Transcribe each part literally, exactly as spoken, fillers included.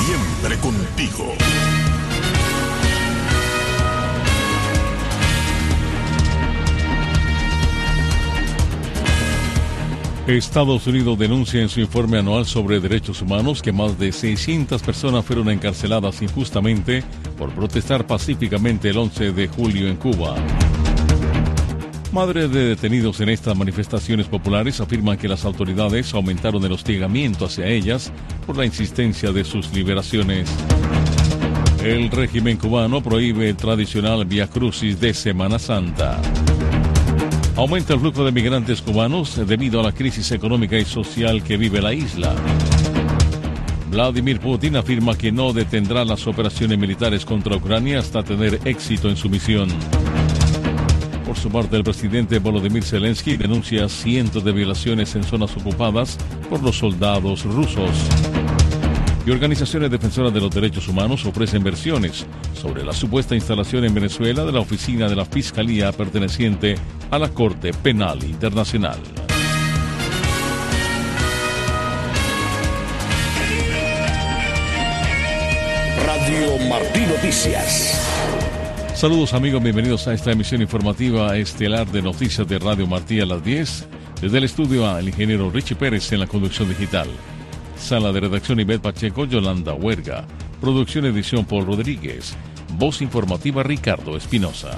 Siempre contigo. Estados Unidos denuncia en su informe anual sobre derechos humanos que más de seiscientas personas fueron encarceladas injustamente por protestar pacíficamente el once de julio en Cuba. Madres de detenidos en estas manifestaciones populares afirman que las autoridades aumentaron el hostigamiento hacia ellas por la insistencia de sus liberaciones. El régimen cubano prohíbe el tradicional Vía Crucis de Semana Santa. Aumenta el flujo de migrantes cubanos debido a la crisis económica y social que vive la isla. Vladimir Putin afirma que no detendrá las operaciones militares contra Ucrania hasta tener éxito en su misión. Por su parte, el presidente Volodymyr Zelensky denuncia cientos de violaciones en zonas ocupadas por los soldados rusos. Y organizaciones defensoras de los derechos humanos ofrecen versiones sobre la supuesta instalación en Venezuela de la oficina de la Fiscalía perteneciente a la Corte Penal Internacional. Radio Martí Noticias. Saludos amigos, bienvenidos a esta emisión informativa estelar de Noticias de Radio Martí a las diez. Desde el estudio al ingeniero Richie Pérez en la conducción digital. Sala de redacción Ivette Pacheco, Yolanda Huerga. Producción edición Paul Rodríguez. Voz informativa Ricardo Espinosa.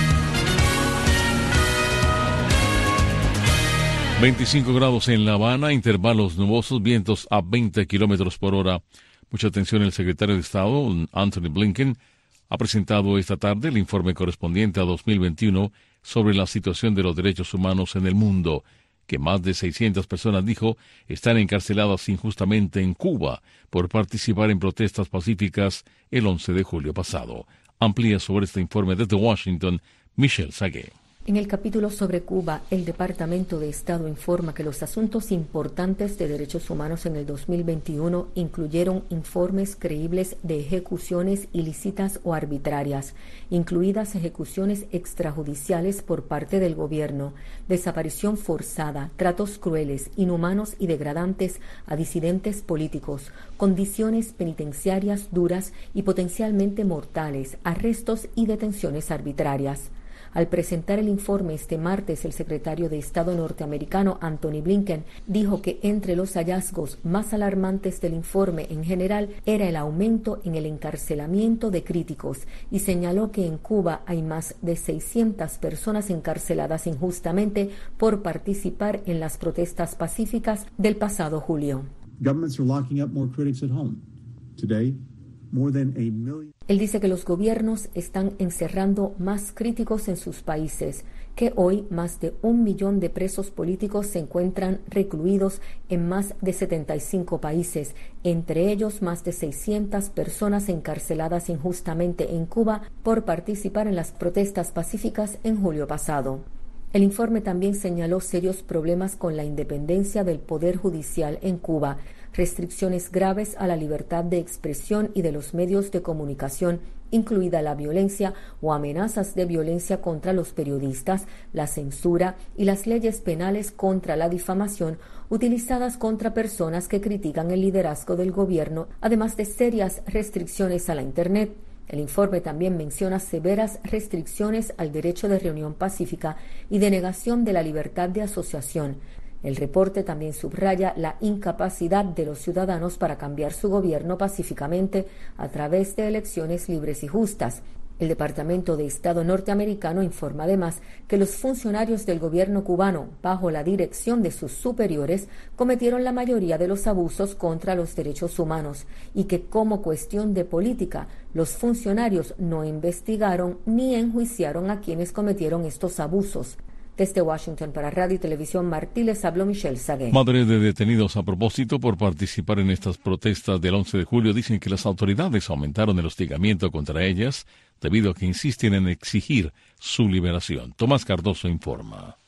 veinticinco grados en La Habana, intervalos nubosos, vientos a veinte kilómetros por hora. Mucha atención, el secretario de Estado, Anthony Blinken, ha presentado esta tarde el informe correspondiente a dos mil veintiuno sobre la situación de los derechos humanos en el mundo, que más de seiscientas personas, dijo, están encarceladas injustamente en Cuba por participar en protestas pacíficas el once de julio pasado. Amplía sobre este informe desde Washington, Michelle Sagué. En el capítulo sobre Cuba, el Departamento de Estado informa que los asuntos importantes de derechos humanos en el dos mil veintiuno incluyeron informes creíbles de ejecuciones ilícitas o arbitrarias, incluidas ejecuciones extrajudiciales por parte del gobierno, desaparición forzada, tratos crueles, inhumanos y degradantes a disidentes políticos, condiciones penitenciarias duras y potencialmente mortales, arrestos y detenciones arbitrarias. Al presentar el informe este martes, el secretario de Estado norteamericano Anthony Blinken dijo que entre los hallazgos más alarmantes del informe en general era el aumento en el encarcelamiento de críticos y señaló que en Cuba hay más de seiscientas personas encarceladas injustamente por participar en las protestas pacíficas del pasado julio. Governments are locking up more critics at home. Today, more than a million Él dice que los gobiernos están encerrando más críticos en sus países, que hoy más de un millón de presos políticos se encuentran recluidos en más de setenta y cinco países, entre ellos más de seiscientas personas encarceladas injustamente en Cuba por participar en las protestas pacíficas en julio pasado. El informe también señaló serios problemas con la independencia del Poder Judicial en Cuba, restricciones graves a la libertad de expresión y de los medios de comunicación, incluida la violencia o amenazas de violencia contra los periodistas, la censura y las leyes penales contra la difamación utilizadas contra personas que critican el liderazgo del gobierno, además de serias restricciones a la Internet. El informe también menciona severas restricciones al derecho de reunión pacífica y denegación de la libertad de asociación. El reporte también subraya la incapacidad de los ciudadanos para cambiar su gobierno pacíficamente a través de elecciones libres y justas. El Departamento de Estado norteamericano informa además que los funcionarios del gobierno cubano, bajo la dirección de sus superiores, cometieron la mayoría de los abusos contra los derechos humanos y que, como cuestión de política, los funcionarios no investigaron ni enjuiciaron a quienes cometieron estos abusos. Desde Washington para Radio y Televisión Martí les habló Michelle Sagué. Madres de detenidos a propósito por participar en estas protestas del once de julio dicen que las autoridades aumentaron el hostigamiento contra ellas debido a que insisten en exigir su liberación. Tomás Cardoso informa.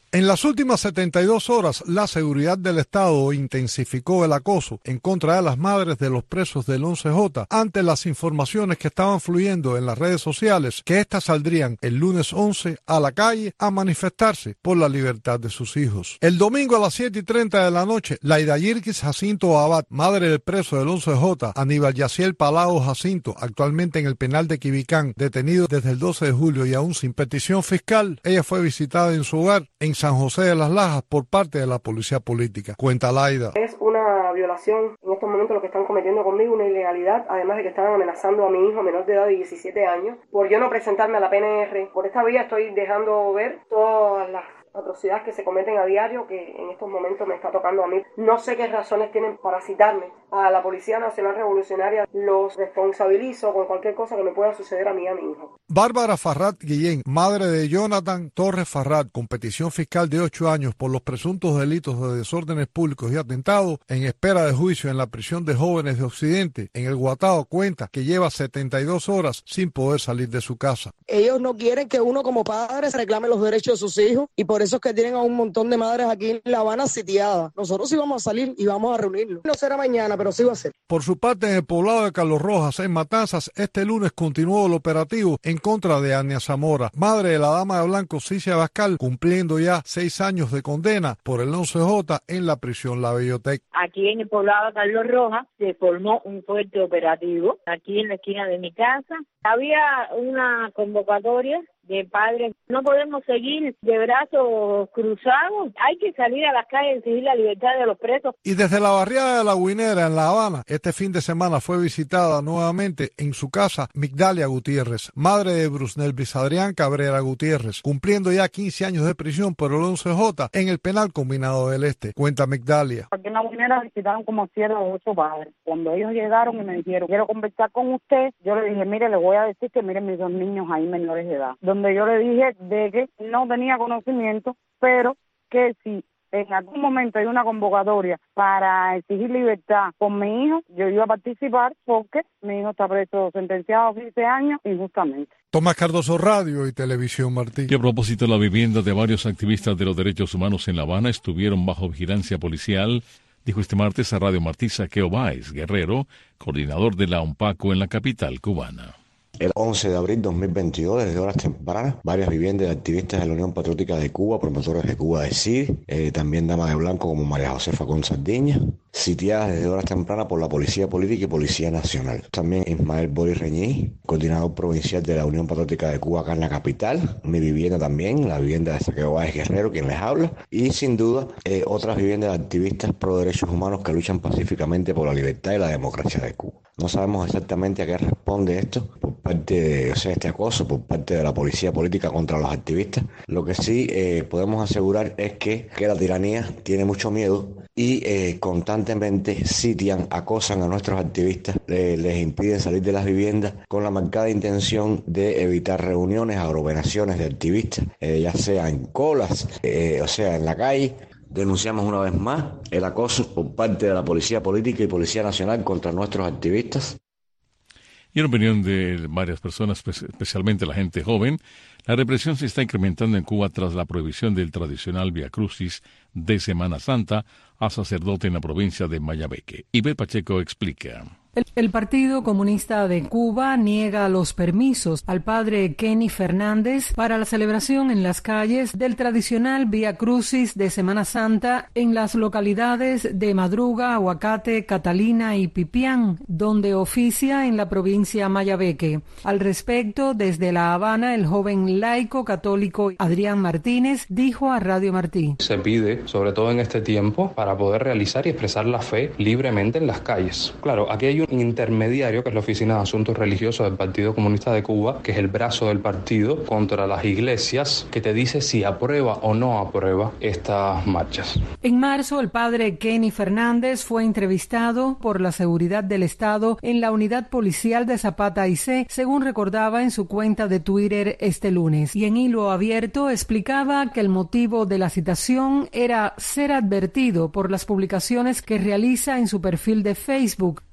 En las últimas setenta y dos horas, la seguridad del Estado intensificó el acoso en contra de las madres de los presos del once J ante las informaciones que estaban fluyendo en las redes sociales que éstas saldrían el lunes once a la calle a manifestarse por la libertad de sus hijos. El domingo a las siete y treinta de la noche, Laida Yirkis Jacinto Abad, madre del preso del once J, Aníbal Yaciel Palao Jacinto, actualmente en el penal de Quibicán, detenido desde el doce de julio y aún sin petición fiscal, ella fue visitada en su hogar en San José de las Lajas por parte de la policía política. Cuenta Laida. Es una violación en estos momentos lo que están cometiendo conmigo, una ilegalidad, además de que están amenazando a mi hijo menor de edad de diecisiete años por yo no presentarme a la P N R. Por esta vía estoy dejando ver todas las atrocidades que se cometen a diario, que en estos momentos me está tocando a mí. No sé qué razones tienen para citarme a la Policía Nacional Revolucionaria. Los responsabilizo con cualquier cosa que me pueda suceder a mí y a mi hijo. Bárbara Farrat Guillén, madre de Jonathan Torres Farrat, con petición fiscal de ocho años por los presuntos delitos de desórdenes públicos y atentado, en espera de juicio en la prisión de jóvenes de Occidente, en el Guatao, cuenta que lleva setenta y dos horas sin poder salir de su casa. Ellos no quieren que uno como padre se reclame los derechos de sus hijos y por eso es que tienen a un montón de madres aquí en La Habana sitiadas. Nosotros sí vamos a salir y vamos a reunirnos. No será mañana, pero sí va a ser. Por su parte, en el poblado de Carlos Rojas, en Matanzas, este lunes continuó el operativo en contra de Ania Zamora, madre de la dama de blanco Cicia Bascal, cumpliendo ya seis años de condena por el once J en la prisión La Bellotec. Aquí en el poblado de Carlos Rojas se formó un fuerte operativo, aquí en la esquina de mi casa. Había una convocatoria de padres. No podemos seguir de brazos cruzados. Hay que salir a las calles y exigir la libertad de los presos. Y desde la barriada de La Guinera, en La Habana, este fin de semana fue visitada nuevamente en su casa Migdalia Gutiérrez, madre de Brusnel Adrián Cabrera Gutiérrez, cumpliendo ya quince años de prisión por el once J en el penal combinado del Este. Cuenta Migdalia. Aquí en La Guinera visitaron como siete o ocho padres. Cuando ellos llegaron y me dijeron, quiero conversar con usted, yo le dije, mire, le voy a decir que miren mis dos niños ahí menores de edad. Donde yo le dije de que no tenía conocimiento, pero que si en algún momento hay una convocatoria para exigir libertad con mi hijo, yo iba a participar porque mi hijo está preso sentenciado a quince años injustamente. Tomás Cardoso, Radio y Televisión Martí. Y a propósito, la vivienda de varios activistas de los derechos humanos en La Habana estuvieron bajo vigilancia policial, dijo este martes a Radio Martí Saqueo Báez Guerrero, coordinador de la UNPACO en la capital cubana. El once de abril de dos mil veintidós, desde horas tempranas, varias viviendas de activistas de la Unión Patriótica de Cuba, promotores de Cuba de C I D, eh, también damas de blanco como María Josefa Con Sardiña, sitiadas desde horas tempranas por la Policía Política y Policía Nacional. También Ismael Boris Reñí, coordinador provincial de la Unión Patriótica de Cuba acá en la capital, mi vivienda también, la vivienda de Saqueo Báez Guerrero, quien les habla, y sin duda eh, otras viviendas de activistas pro derechos humanos que luchan pacíficamente por la libertad y la democracia de Cuba. No sabemos exactamente a qué responde esto por parte de, o sea, este acoso por parte de la policía política contra los activistas. Lo que sí eh, podemos asegurar es que, que la tiranía tiene mucho miedo y eh, constantemente sitian, acosan a nuestros activistas, eh, les impiden salir de las viviendas con la marcada intención de evitar reuniones, aglomeraciones de activistas, eh, ya sea en colas, eh, o sea, en la calle. Denunciamos una vez más el acoso por parte de la Policía Política y Policía Nacional contra nuestros activistas. Y en opinión de varias personas, especialmente la gente joven, la represión se está incrementando en Cuba tras la prohibición del tradicional Vía Crucis de Semana Santa a sacerdote en la provincia de Mayabeque. Ibel Pacheco explica. El, el Partido Comunista de Cuba niega los permisos al padre Kenny Fernández para la celebración en las calles del tradicional Vía Crucis de Semana Santa en las localidades de Madruga, Aguacate, Catalina y Pipián, donde oficia en la provincia Mayabeque. Al respecto, desde La Habana, el joven laico católico Adrián Martínez dijo a Radio Martí. Se pide, sobre todo en este tiempo, para poder realizar y expresar la fe libremente en las calles. Claro, aquí hay un intermediario, que es la Oficina de Asuntos Religiosos del Partido Comunista de Cuba, que es el brazo del partido contra las iglesias, que te dice si aprueba o no aprueba estas marchas. En marzo, el padre Kenny Fernández fue entrevistado por la Seguridad del Estado en la Unidad Policial de Zapata y C, según recordaba en su cuenta de Twitter este lunes. Y en hilo abierto explicaba que el motivo de la citación era ser advertido por las publicaciones que realiza en su perfil de Facebook, en las que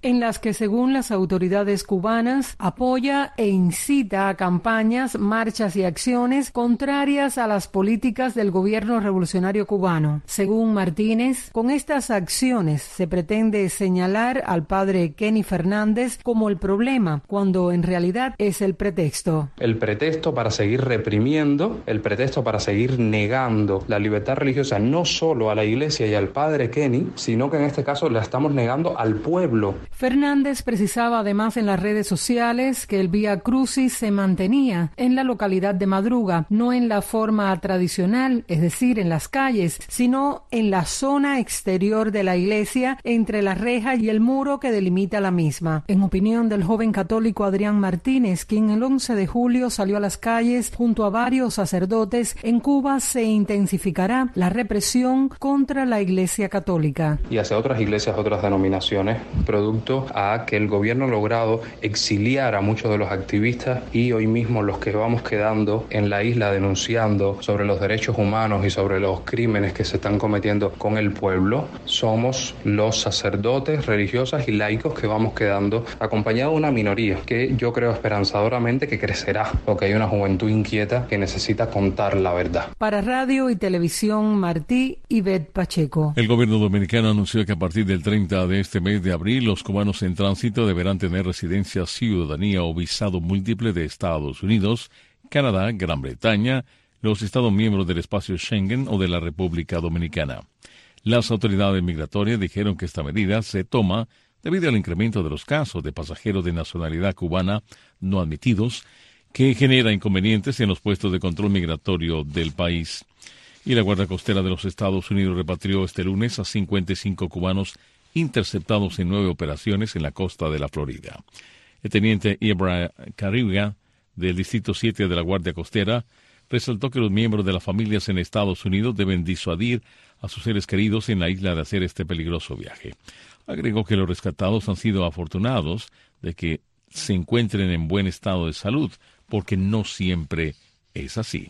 que según las autoridades cubanas apoya e incita a campañas, marchas y acciones contrarias a las políticas del gobierno revolucionario cubano. Según Martínez, con estas acciones se pretende señalar al padre Kenny Fernández como el problema, cuando en realidad es el pretexto. El pretexto para seguir reprimiendo, el pretexto para seguir negando la libertad religiosa no solo a la iglesia y al padre Kenny, sino que en este caso la estamos negando al pueblo. Fernández precisaba además en las redes sociales que el Vía Crucis se mantenía en la localidad de Madruga, no en la forma tradicional, es decir, en las calles, sino en la zona exterior de la iglesia, entre la reja y el muro que delimita la misma. En opinión del joven católico Adrián Martínez, quien el once de julio salió a las calles junto a varios sacerdotes, en Cuba se intensificará la represión contra la Iglesia Católica. Y hacia otras iglesias, otras denominaciones, producto a que el gobierno ha logrado exiliar a muchos de los activistas y hoy mismo los que vamos quedando en la isla denunciando sobre los derechos humanos y sobre los crímenes que se están cometiendo con el pueblo, somos los sacerdotes, religiosas y laicos que vamos quedando, acompañados de una minoría que yo creo esperanzadoramente que crecerá, porque hay una juventud inquieta que necesita contar la verdad. Para Radio y Televisión Martí, Ivette Pacheco. El gobierno dominicano anunció que a partir del treinta de este mes de abril, los cubanos en tránsito deberán tener residencia, ciudadanía o visado múltiple de Estados Unidos, Canadá, Gran Bretaña, los Estados miembros del espacio Schengen o de la República Dominicana. Las autoridades migratorias dijeron que esta medida se toma debido al incremento de los casos de pasajeros de nacionalidad cubana no admitidos, que genera inconvenientes en los puestos de control migratorio del país. Y la Guardia Costera de los Estados Unidos repatrió este lunes a cincuenta y cinco cubanos interceptados en nueve operaciones en la costa de la Florida. El teniente Ibra Carriga, del Distrito siete de la Guardia Costera, resaltó que los miembros de las familias en Estados Unidos deben disuadir a sus seres queridos en la isla de hacer este peligroso viaje. Agregó que los rescatados han sido afortunados de que se encuentren en buen estado de salud, porque no siempre es así.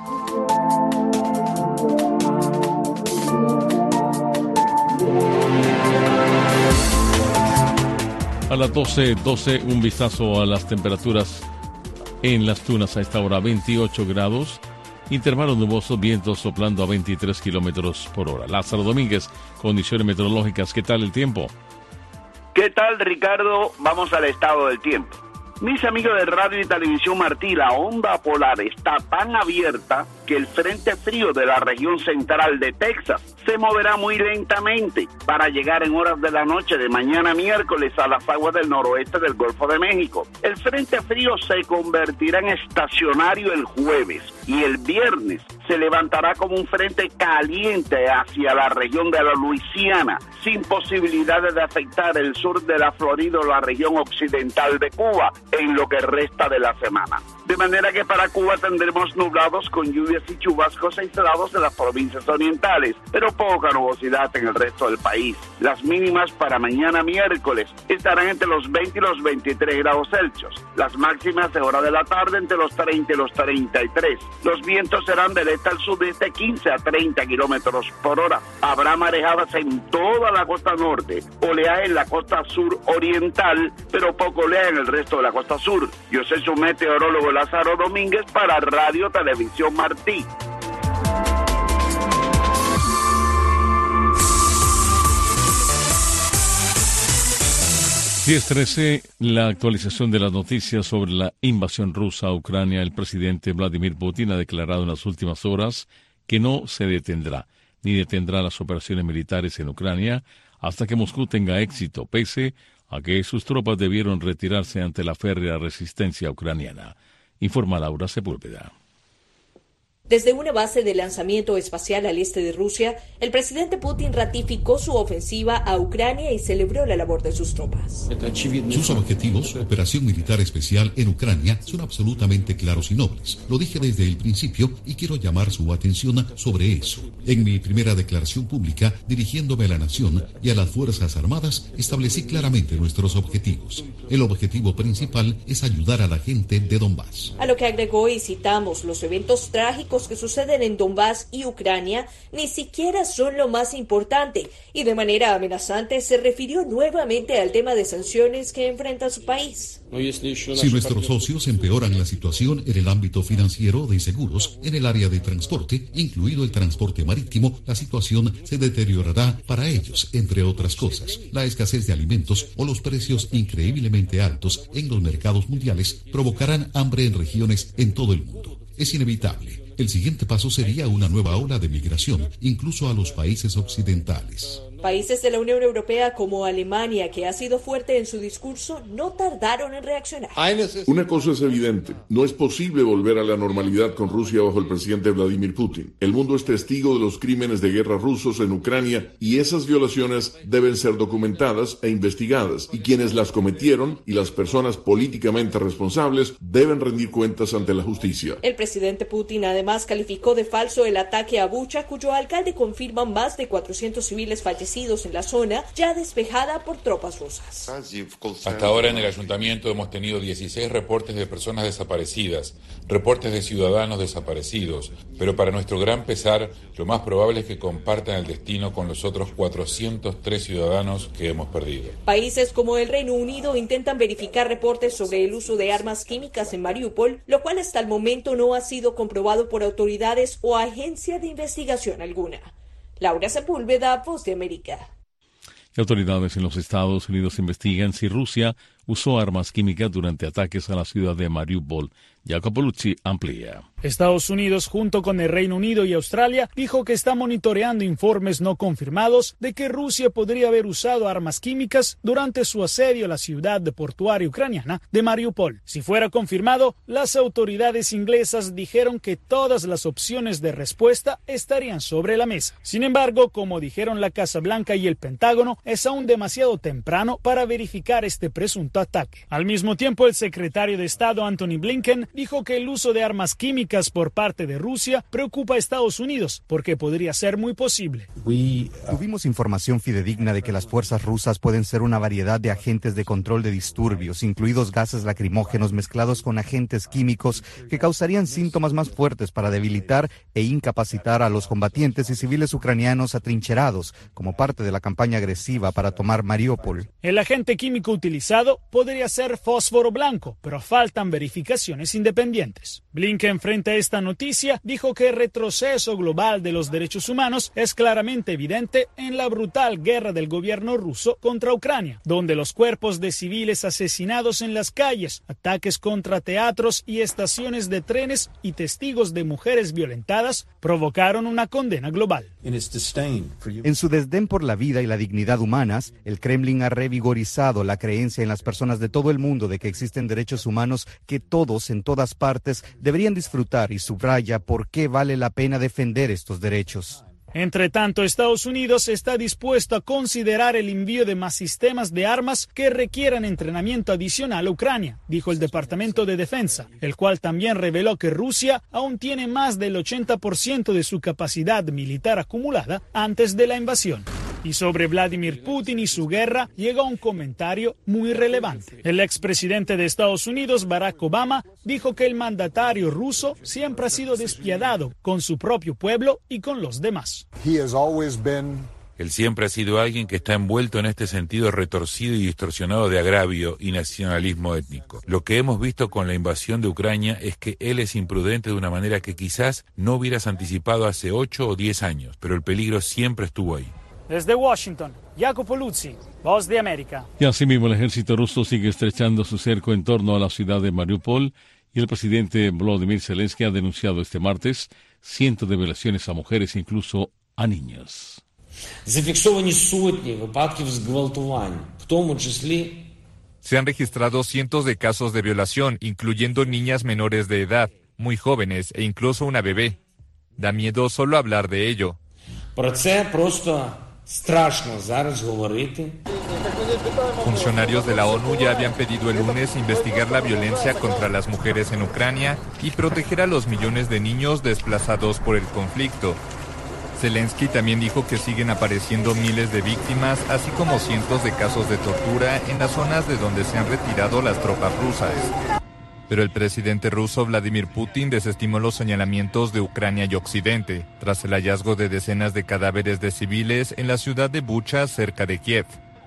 A las doce doce, un vistazo a las temperaturas en Las Tunas a esta hora, veintiocho grados, intervalos nubosos, vientos soplando a veintitrés kilómetros por hora. Lázaro Domínguez, condiciones meteorológicas, ¿qué tal el tiempo? ¿Qué tal, Ricardo? Vamos al estado del tiempo. Mis amigos de Radio y Televisión Martí, la onda polar está tan abierta que el frente frío de la región central de Texas se moverá muy lentamente para llegar en horas de la noche de mañana miércoles a las aguas del noroeste del Golfo de México. El frente frío se convertirá en estacionario el jueves y el viernes se levantará como un frente caliente hacia la región de la Luisiana, sin posibilidades de afectar el sur de la Florida o la región occidental de Cuba en lo que resta de la semana. De manera que para Cuba tendremos nublados con lluvias y chubascos aislados en las provincias orientales, pero poca nubosidad en el resto del país. Las mínimas para mañana miércoles estarán entre los veinte y los veintitrés grados Celsius. Las máximas de hora de la tarde entre los treinta y los treinta y tres. Los vientos serán del este al sudeste quince a treinta kilómetros por hora. Habrá marejadas en toda la costa norte, oleaje en la costa sur oriental, pero poco oleaje en el resto de la costa sur. Yo soy su meteorólogo Lázaro Domínguez para Radio Televisión Martí. diez trece, la actualización de las noticias sobre la invasión rusa a Ucrania. El presidente Vladimir Putin ha declarado en las últimas horas que no se detendrá, ni detendrá las operaciones militares en Ucrania hasta que Moscú tenga éxito, pese a que sus tropas debieron retirarse ante la férrea resistencia ucraniana. Informa Laura Sepúlveda. Desde una base de lanzamiento espacial al este de Rusia, el presidente Putin ratificó su ofensiva a Ucrania y celebró la labor de sus tropas. Sus objetivos, operación militar especial en Ucrania, son absolutamente claros y nobles. Lo dije desde el principio y quiero llamar su atención sobre eso. En mi primera declaración pública, dirigiéndome a la nación y a las Fuerzas Armadas, establecí claramente nuestros objetivos. El objetivo principal es ayudar a la gente de Donbass. A lo que agregó, y citamos, los eventos trágicos políticos que suceden en Donbass y Ucrania ni siquiera son lo más importante, y de manera amenazante se refirió nuevamente al tema de sanciones que enfrenta su país. Si nuestros socios empeoran la situación en el ámbito financiero, de seguros, en el área de transporte, incluido el transporte marítimo, la situación se deteriorará para ellos, entre otras cosas. La escasez de alimentos o los precios increíblemente altos en los mercados mundiales provocarán hambre en regiones en todo el mundo. Es inevitable. El siguiente paso sería una nueva ola de migración, incluso a los países occidentales. Países de la Unión Europea como Alemania, que ha sido fuerte en su discurso, no tardaron en reaccionar. Una cosa es evidente, no es posible volver a la normalidad con Rusia bajo el presidente Vladimir Putin. El mundo es testigo de los crímenes de guerra rusos en Ucrania y esas violaciones deben ser documentadas e investigadas, y quienes las cometieron y las personas políticamente responsables deben rendir cuentas ante la justicia. El presidente Putin además calificó de falso el ataque a Bucha, cuyo alcalde confirma más de cuatrocientos civiles fallecidos en la zona, ya despejada por tropas rusas. Hasta ahora en el ayuntamiento hemos tenido dieciséis reportes de personas desaparecidas, reportes de ciudadanos desaparecidos, pero para nuestro gran pesar, lo más probable es que compartan el destino con los otros cuatrocientos tres ciudadanos que hemos perdido. Países como el Reino Unido intentan verificar reportes sobre el uso de armas químicas en Mariupol, lo cual hasta el momento no ha sido comprobado por autoridades o agencia de investigación alguna. Laura Sepúlveda, Voz de América. Autoridades en los Estados Unidos investigan si Rusia usó armas químicas durante ataques a la ciudad de Mariupol. Jacopo Luzzi amplía. Estados Unidos, junto con el Reino Unido y Australia, dijo que está monitoreando informes no confirmados de que Rusia podría haber usado armas químicas durante su asedio a la ciudad portuaria ucraniana de Mariupol. Si fuera confirmado, las autoridades inglesas dijeron que todas las opciones de respuesta estarían sobre la mesa. Sin embargo, como dijeron la Casa Blanca y el Pentágono, es aún demasiado temprano para verificar este presunto ataque. Al mismo tiempo, el secretario de Estado Antony Blinken dijo que el uso de armas químicas por parte de Rusia preocupa a Estados Unidos porque podría ser muy posible. Tuvimos información fidedigna de que las fuerzas rusas pueden ser una variedad de agentes de control de disturbios, incluidos gases lacrimógenos mezclados con agentes químicos que causarían síntomas más fuertes para debilitar e incapacitar a los combatientes y civiles ucranianos atrincherados como parte de la campaña agresiva para tomar Mariupol. El agente químico utilizado podría ser fósforo blanco, pero faltan verificaciones independientes. Blinken, frente a esta noticia, dijo que el retroceso global de los derechos humanos es claramente evidente en la brutal guerra del gobierno ruso contra Ucrania, donde los cuerpos de civiles asesinados en las calles, ataques contra teatros y estaciones de trenes y testigos de mujeres violentadas provocaron una condena global. En su desdén por la vida y la dignidad humanas, el Kremlin ha revigorizado la creencia en las personas de todo el mundo de que existen derechos humanos que todos, en todas partes, deberían disfrutar, y subraya por qué vale la pena defender estos derechos. Entre tanto, Estados Unidos está dispuesto a considerar el envío de más sistemas de armas que requieran entrenamiento adicional a Ucrania, dijo el Departamento de Defensa, el cual también reveló que Rusia aún tiene más del ochenta por ciento de su capacidad militar acumulada antes de la invasión. Y sobre Vladimir Putin y su guerra llega un comentario muy relevante. El expresidente de Estados Unidos, Barack Obama, dijo que el mandatario ruso siempre ha sido despiadado con su propio pueblo y con los demás. Él siempre ha sido alguien que está envuelto en este sentido retorcido y distorsionado de agravio y nacionalismo étnico. Lo que hemos visto con la invasión de Ucrania es que él es imprudente de una manera que quizás no hubieras anticipado hace ocho o diez años, pero el peligro siempre estuvo ahí. Desde Washington, Jacopo Luzzi, Voz de América. Y asimismo el ejército ruso sigue estrechando su cerco en torno a la ciudad de Mariupol, y el presidente Volodymyr Zelensky ha denunciado este martes cientos de violaciones a mujeres e incluso a niños. Se han registrado cientos de casos de violación, incluyendo niñas menores de edad, muy jóvenes e incluso una bebé. Da miedo solo hablar de ello. Funcionarios de la ONU ya habían pedido el lunes investigar la violencia contra las mujeres en Ucrania y proteger a los millones de niños desplazados por el conflicto. Zelensky también dijo que siguen apareciendo miles de víctimas, así como cientos de casos de tortura en las zonas de donde se han retirado las tropas rusas. Pero el presidente ruso Vladimir Putin desestimó los señalamientos de Ucrania y Occidente, tras el hallazgo de decenas de cadáveres de civiles en la ciudad de Bucha, cerca de Kiev.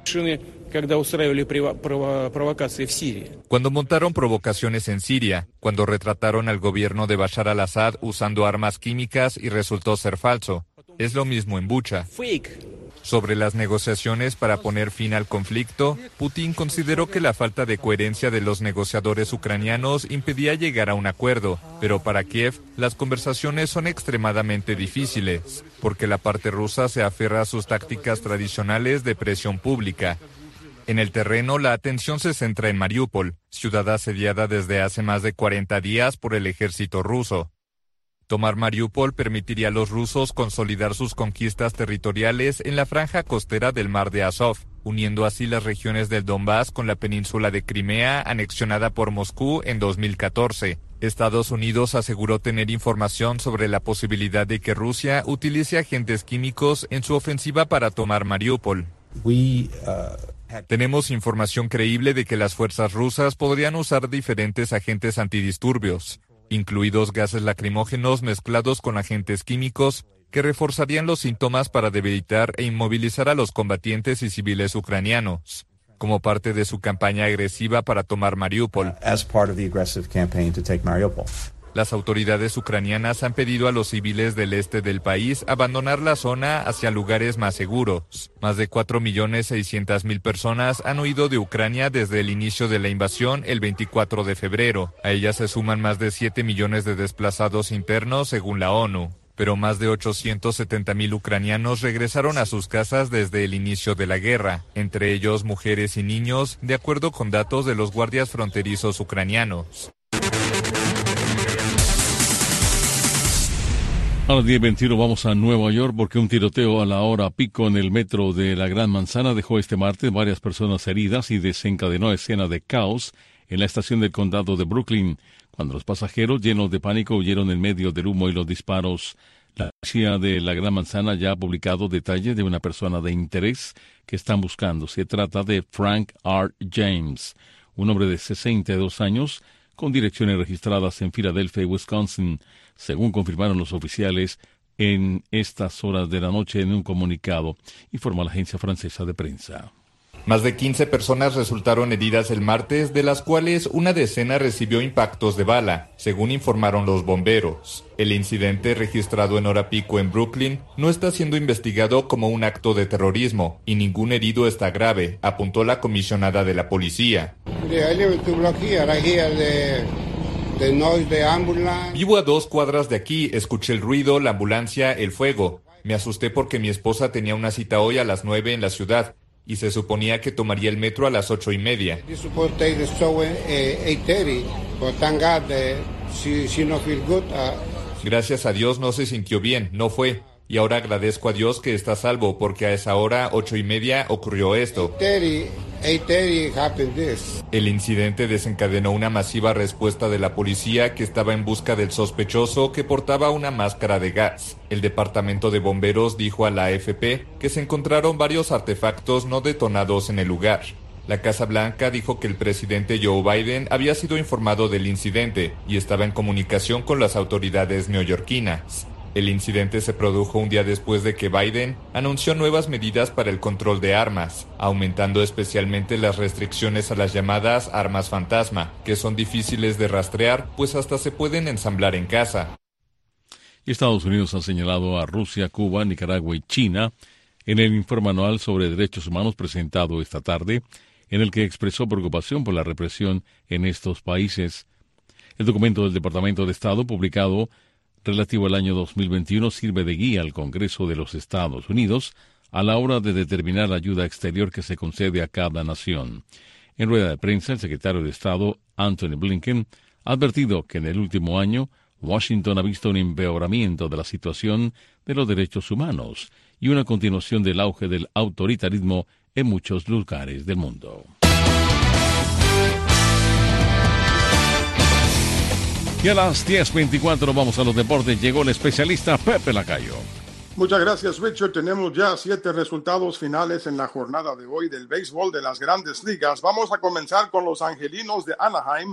Cuando montaron provocaciones en Siria, cuando retrataron al gobierno de Bashar al-Assad usando armas químicas y resultó ser falso. Es lo mismo en Bucha. Sobre las negociaciones para poner fin al conflicto, Putin consideró que la falta de coherencia de los negociadores ucranianos impedía llegar a un acuerdo, pero para Kiev las conversaciones son extremadamente difíciles, porque la parte rusa se aferra a sus tácticas tradicionales de presión pública. En el terreno, la atención se centra en Mariupol, ciudad asediada desde hace más de cuarenta días por el ejército ruso. Tomar Mariupol permitiría a los rusos consolidar sus conquistas territoriales en la franja costera del mar de Azov, uniendo así las regiones del Donbass con la península de Crimea anexionada por Moscú en dos mil catorce. Estados Unidos aseguró tener información sobre la posibilidad de que Rusia utilice agentes químicos en su ofensiva para tomar Mariupol. We, uh... Tenemos información creíble de que las fuerzas rusas podrían usar diferentes agentes antidisturbios, incluidos gases lacrimógenos mezclados con agentes químicos que reforzarían los síntomas para debilitar e inmovilizar a los combatientes y civiles ucranianos, como parte de su campaña agresiva para tomar Mariupol. Las autoridades ucranianas han pedido a los civiles del este del país abandonar la zona hacia lugares más seguros. Más de cuatro millones seiscientas mil personas han huido de Ucrania desde el inicio de la invasión el veinticuatro de febrero. A ellas se suman más de siete millones de desplazados internos según la ONU. Pero más de ochocientos setenta mil ucranianos regresaron a sus casas desde el inicio de la guerra, entre ellos mujeres y niños, de acuerdo con datos de los guardias fronterizos ucranianos. A las diez veintiuno vamos a Nueva York porque un tiroteo a la hora pico en el metro de la Gran Manzana dejó este martes varias personas heridas y desencadenó escena de caos en la estación del condado de Brooklyn, cuando los pasajeros llenos de pánico huyeron en medio del humo y los disparos. La policía de la Gran Manzana ya ha publicado detalles de una persona de interés que están buscando. Se trata de Frank R. James, un hombre de sesenta y dos años con direcciones registradas en Filadelfia y Wisconsin, según confirmaron los oficiales en estas horas de la noche en un comunicado, informa la agencia francesa de prensa. Más de quince personas resultaron heridas el martes, de las cuales una decena recibió impactos de bala, según informaron los bomberos. El incidente, registrado en hora pico en Brooklyn, no está siendo investigado como un acto de terrorismo y ningún herido está grave, apuntó la comisionada de la policía. Vivo a dos cuadras de aquí, escuché el ruido, la ambulancia, el fuego. Me asusté porque mi esposa tenía una cita hoy a las nueve en la ciudad y se suponía que tomaría el metro a las ocho y media. Gracias a Dios no se sintió bien, no fue. Y ahora agradezco a Dios que está a salvo, porque a esa hora, ocho y media, ocurrió esto. El incidente desencadenó una masiva respuesta de la policía, que estaba en busca del sospechoso que portaba una máscara de gas. El departamento de bomberos dijo a la A F P que se encontraron varios artefactos no detonados en el lugar. La Casa Blanca dijo que el presidente Joe Biden había sido informado del incidente y estaba en comunicación con las autoridades neoyorquinas. El incidente se produjo un día después de que Biden anunció nuevas medidas para el control de armas, aumentando especialmente las restricciones a las llamadas armas fantasma, que son difíciles de rastrear, pues hasta se pueden ensamblar en casa. Estados Unidos ha señalado a Rusia, Cuba, Nicaragua y China en el informe anual sobre derechos humanos presentado esta tarde, en el que expresó preocupación por la represión en estos países. El documento del Departamento de Estado, publicado relativo al año dos mil veintiuno, sirve de guía al Congreso de los Estados Unidos a la hora de determinar la ayuda exterior que se concede a cada nación. En rueda de prensa, el secretario de Estado, Anthony Blinken, ha advertido que en el último año Washington ha visto un empeoramiento de la situación de los derechos humanos y una continuación del auge del autoritarismo en muchos lugares del mundo. Y a las diez veinticuatro vamos a los deportes. Llegó el especialista Pepe Lacayo. Muchas gracias, Richard. Tenemos ya siete resultados finales en la jornada de hoy del béisbol de las Grandes Ligas. Vamos a comenzar con los Angelinos de Anaheim,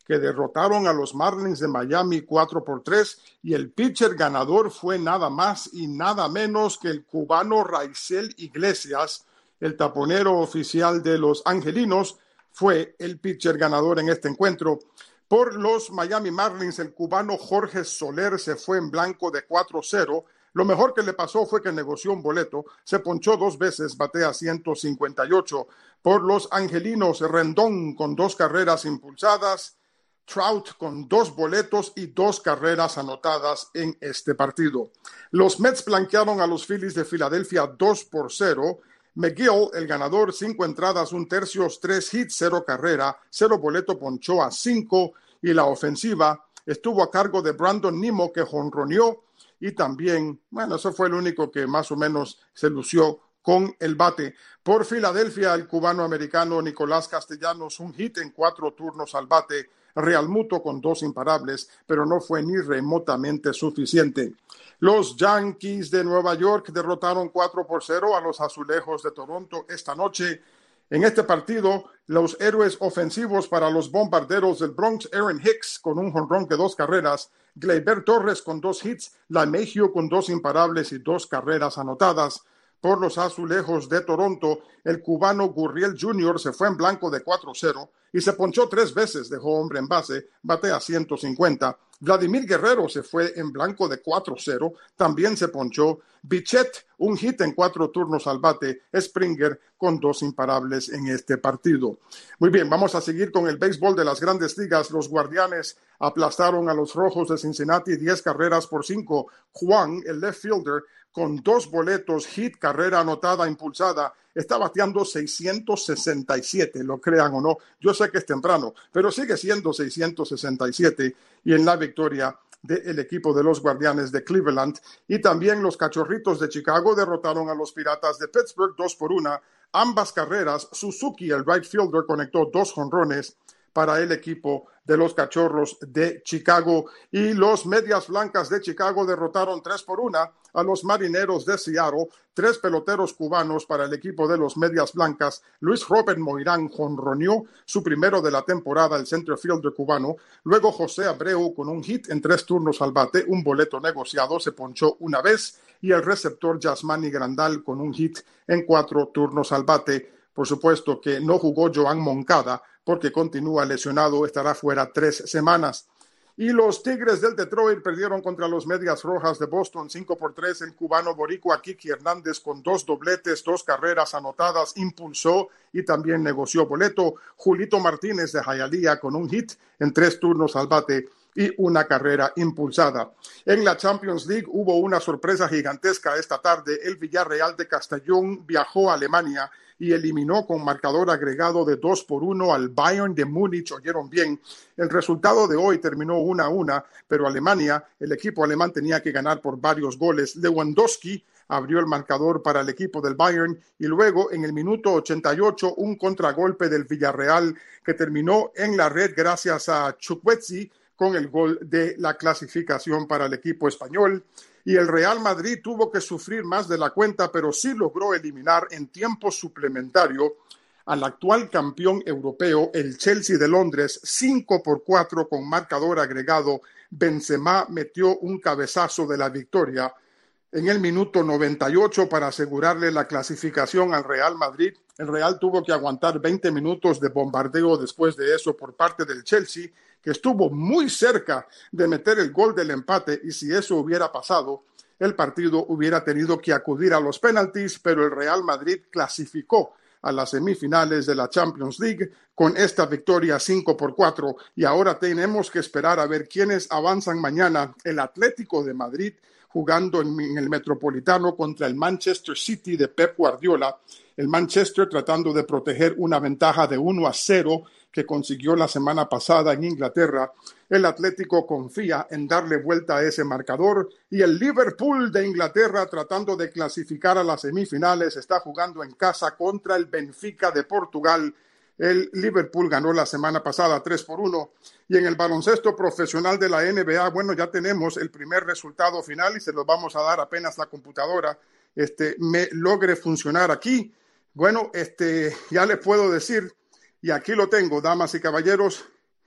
que derrotaron a los Marlins de Miami cuatro por tres, y el pitcher ganador fue nada más y nada menos que el cubano Raisel Iglesias. El taponero oficial de los angelinos fue el pitcher ganador en este encuentro. Por los Miami Marlins, el cubano Jorge Soler se fue en blanco de cuatro cero. Lo mejor que le pasó fue que negoció un boleto, se ponchó dos veces, batea ciento cincuenta y ocho. Por los angelinos, Rendón con dos carreras impulsadas, Trout con dos boletos y dos carreras anotadas en este partido. Los Mets blanquearon a los Phillies de Filadelfia dos por cero. McGill, el ganador, cinco entradas, un tercio, tres hits, cero carrera, cero boleto, ponchó a cinco, y la ofensiva estuvo a cargo de Brandon Nimmo, que jonroneó, y también, bueno, eso fue el único que más o menos se lució con el bate. Por Filadelfia, el cubano-americano Nicolás Castellanos, un hit en cuatro turnos al bate, Real Muto con dos imparables, pero no fue ni remotamente suficiente. Los Yankees de Nueva York derrotaron cuatro por cero a los Azulejos de Toronto esta noche. En este partido, los héroes ofensivos para los Bombarderos del Bronx, Aaron Hicks con un jonrón de dos carreras, Gleyber Torres con dos hits, LeMahieu con dos imparables y dos carreras anotadas. Por los Azulejos de Toronto, el cubano Gurriel junior se fue en blanco de cuatro cero y se ponchó tres veces, dejó hombre en base, batea ciento cincuenta. Vladimir Guerrero se fue en blanco de cuatro cero, también se ponchó. Bichette, un hit en cuatro turnos al bate. Springer con dos imparables en este partido. Muy bien, vamos a seguir con el béisbol de las Grandes Ligas. Los Guardianes aplastaron a los Rojos de Cincinnati diez carreras por cinco. Juan, el left fielder, con dos boletos, hit, carrera anotada, impulsada, está bateando seiscientos sesenta y siete, lo crean o no. Yo sé que es temprano, pero sigue siendo seiscientos sesenta y siete, y en la victoria del equipo de los Guardianes de Cleveland. Y también los Cachorritos de Chicago derrotaron a los Piratas de Pittsburgh dos por una. Ambas carreras, Suzuki, el right fielder, conectó dos jonrones para el equipo de los Cachorros de Chicago, y los Medias Blancas de Chicago derrotaron tres por una a los Marineros de Seattle. Tres peloteros cubanos para el equipo de los Medias Blancas. Luis Robert Moirán jonroneó, su primero de la temporada, el center fielder cubano. Luego José Abreu con un hit en tres turnos al bate, un boleto negociado, se ponchó una vez, y el receptor Yasmani Grandal con un hit en cuatro turnos al bate. Por supuesto que no jugó Joan Moncada porque continúa lesionado, estará fuera tres semanas. Y los Tigres del Detroit perdieron contra los Medias Rojas de Boston cinco por tres. El cubano boricua Kiki Hernández con dos dobletes, dos carreras anotadas, impulsó y también negoció boleto. Julito Martínez de Hialeah con un hit en tres turnos al bate y una carrera impulsada. En la Champions League hubo una sorpresa gigantesca esta tarde. El Villarreal de Castellón viajó a Alemania y eliminó con marcador agregado de dos por uno al Bayern de Múnich. Oyeron bien, el resultado de hoy terminó una a una, pero Alemania, el equipo alemán tenía que ganar por varios goles. Lewandowski abrió el marcador para el equipo del Bayern, y luego en el minuto ochenta y ocho un contragolpe del Villarreal que terminó en la red gracias a Chukwueze con el gol de la clasificación para el equipo español. Y el Real Madrid tuvo que sufrir más de la cuenta, pero sí logró eliminar en tiempo suplementario al actual campeón europeo, el Chelsea de Londres, cinco por cuatro con marcador agregado. Benzema metió un cabezazo de la victoria en el minuto noventa y ocho para asegurarle la clasificación al Real Madrid. El Real tuvo que aguantar veinte minutos de bombardeo después de eso por parte del Chelsea, que estuvo muy cerca de meter el gol del empate, y si eso hubiera pasado, el partido hubiera tenido que acudir a los penaltis, pero el Real Madrid clasificó a las semifinales de la Champions League con esta victoria cinco por cuatro, y ahora tenemos que esperar a ver quiénes avanzan mañana. El Atlético de Madrid jugando en, en el Metropolitano contra el Manchester City de Pep Guardiola. El Manchester tratando de proteger una ventaja de uno a cero que consiguió la semana pasada en Inglaterra. El Atlético confía en darle vuelta a ese marcador, y el Liverpool de Inglaterra, tratando de clasificar a las semifinales, está jugando en casa contra el Benfica de Portugal. El Liverpool ganó la semana pasada tres por uno. Y en el baloncesto profesional de la N B A, bueno, ya tenemos el primer resultado final y se lo vamos a dar apenas la computadora este, me logre funcionar aquí. Bueno, este, ya les puedo decir, y aquí lo tengo, damas y caballeros,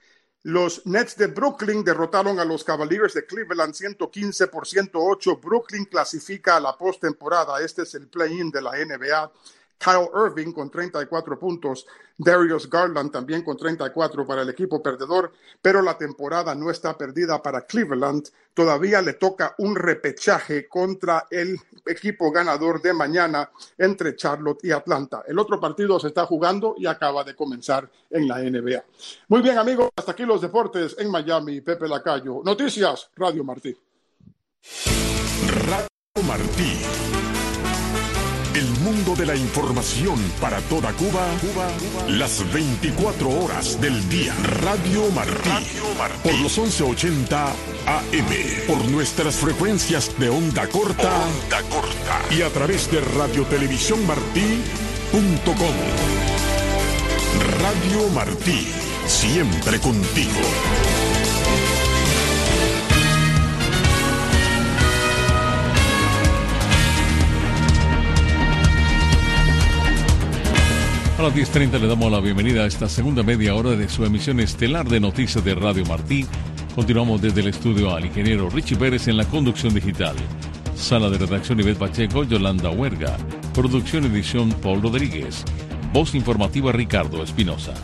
Los Nets de Brooklyn derrotaron a los Cavaliers de Cleveland ciento quince por ciento ocho. Brooklyn clasifica a la postemporada. Este es el play-in de la N B A. Kyle Irving con treinta y cuatro puntos, Darius Garland también con treinta y cuatro para el equipo perdedor, pero la temporada no está perdida para Cleveland. Todavía le toca un repechaje contra el equipo ganador de mañana entre Charlotte y Atlanta. El otro partido se está jugando y acaba de comenzar en la N B A. Muy bien, amigos, hasta aquí los deportes en Miami. Pepe Lacayo. Noticias, Radio Martí. Radio Martí. El mundo de la información para toda Cuba, Cuba, Cuba, las veinticuatro horas del día. Radio Martí, Radio Martí. Por los once ochenta A M, por nuestras frecuencias de onda corta, onda corta y a través de radiotelevisión martí punto com. Radio Martí, siempre contigo. A las diez treinta le damos la bienvenida a esta segunda media hora de su emisión estelar de noticias de Radio Martí. Continuamos desde el estudio al ingeniero Richie Pérez en la conducción digital. Sala de redacción Ivette Pacheco, Yolanda Huerga. Producción y edición Paul Rodríguez. Voz informativa Ricardo Espinosa.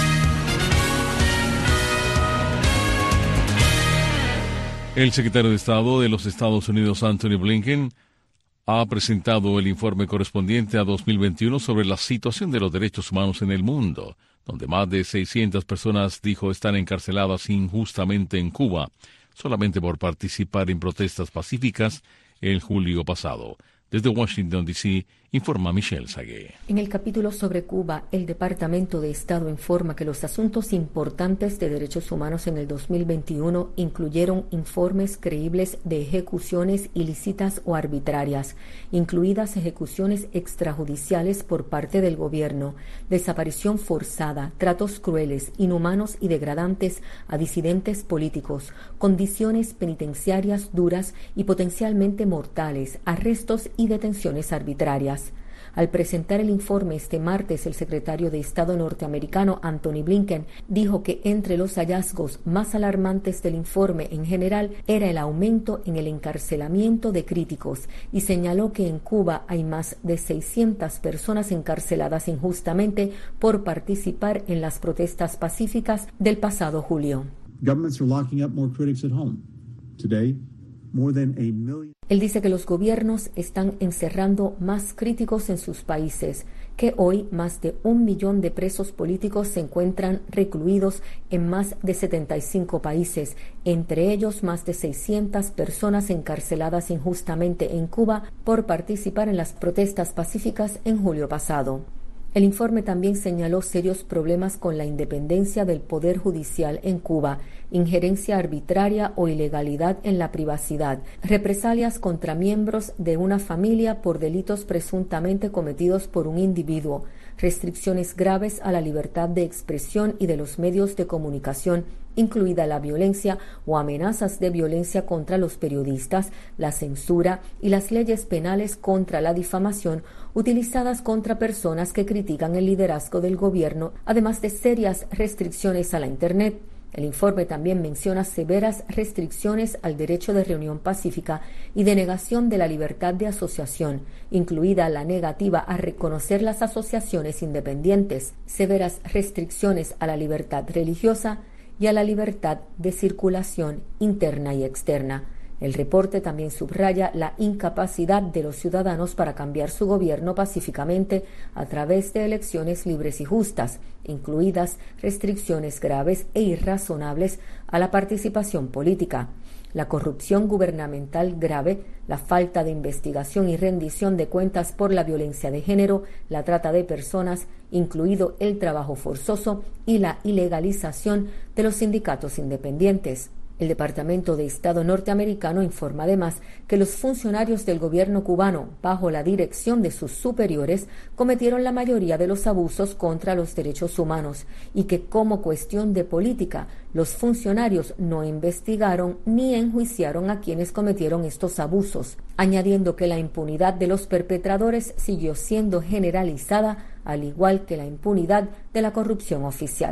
El secretario de Estado de los Estados Unidos, Anthony Blinken, ha presentado el informe correspondiente a dos mil veintiuno sobre la situación de los derechos humanos en el mundo, donde más de seiscientas personas, dijo, están encarceladas injustamente en Cuba, solamente por participar en protestas pacíficas el julio pasado. Desde Washington, D C, informa Michelle Sagué. En el capítulo sobre Cuba, el Departamento de Estado informa que los asuntos importantes de derechos humanos en el dos mil veintiuno incluyeron informes creíbles de ejecuciones ilícitas o arbitrarias, incluidas ejecuciones extrajudiciales por parte del gobierno, desaparición forzada, tratos crueles, inhumanos y degradantes a disidentes políticos, condiciones penitenciarias duras y potencialmente mortales, arrestos y detenciones arbitrarias. Al presentar el informe este martes, el secretario de Estado norteamericano Anthony Blinken dijo que entre los hallazgos más alarmantes del informe en general era el aumento en el encarcelamiento de críticos y señaló que en Cuba hay más de seiscientas personas encarceladas injustamente por participar en las protestas pacíficas del pasado julio. Governments are locking up more critics at home. Today, more than a million... Él dice que los gobiernos están encerrando más críticos en sus países, que hoy más de un millón de presos políticos se encuentran recluidos en más de setenta y cinco países, entre ellos más de seiscientas personas encarceladas injustamente en Cuba por participar en las protestas pacíficas en julio pasado. El informe también señaló serios problemas con la independencia del Poder Judicial en Cuba, injerencia arbitraria o ilegalidad en la privacidad, represalias contra miembros de una familia por delitos presuntamente cometidos por un individuo, restricciones graves a la libertad de expresión y de los medios de comunicación, incluida la violencia o amenazas de violencia contra los periodistas, la censura y las leyes penales contra la difamación utilizadas contra personas que critican el liderazgo del gobierno, además de serias restricciones a la Internet. El informe también menciona severas restricciones al derecho de reunión pacífica y denegación de la libertad de asociación, incluida la negativa a reconocer las asociaciones independientes, severas restricciones a la libertad religiosa y a la libertad de circulación interna y externa. El reporte también subraya la incapacidad de los ciudadanos para cambiar su gobierno pacíficamente a través de elecciones libres y justas, incluidas restricciones graves e irrazonables a la participación política. La corrupción gubernamental grave, la falta de investigación y rendición de cuentas por la violencia de género, la trata de personas, incluido el trabajo forzoso y la ilegalización de los sindicatos independientes. El Departamento de Estado norteamericano informa además que los funcionarios del gobierno cubano, bajo la dirección de sus superiores, cometieron la mayoría de los abusos contra los derechos humanos y que, como cuestión de política, los funcionarios no investigaron ni enjuiciaron a quienes cometieron estos abusos, añadiendo que la impunidad de los perpetradores siguió siendo generalizada, al igual que la impunidad de la corrupción oficial.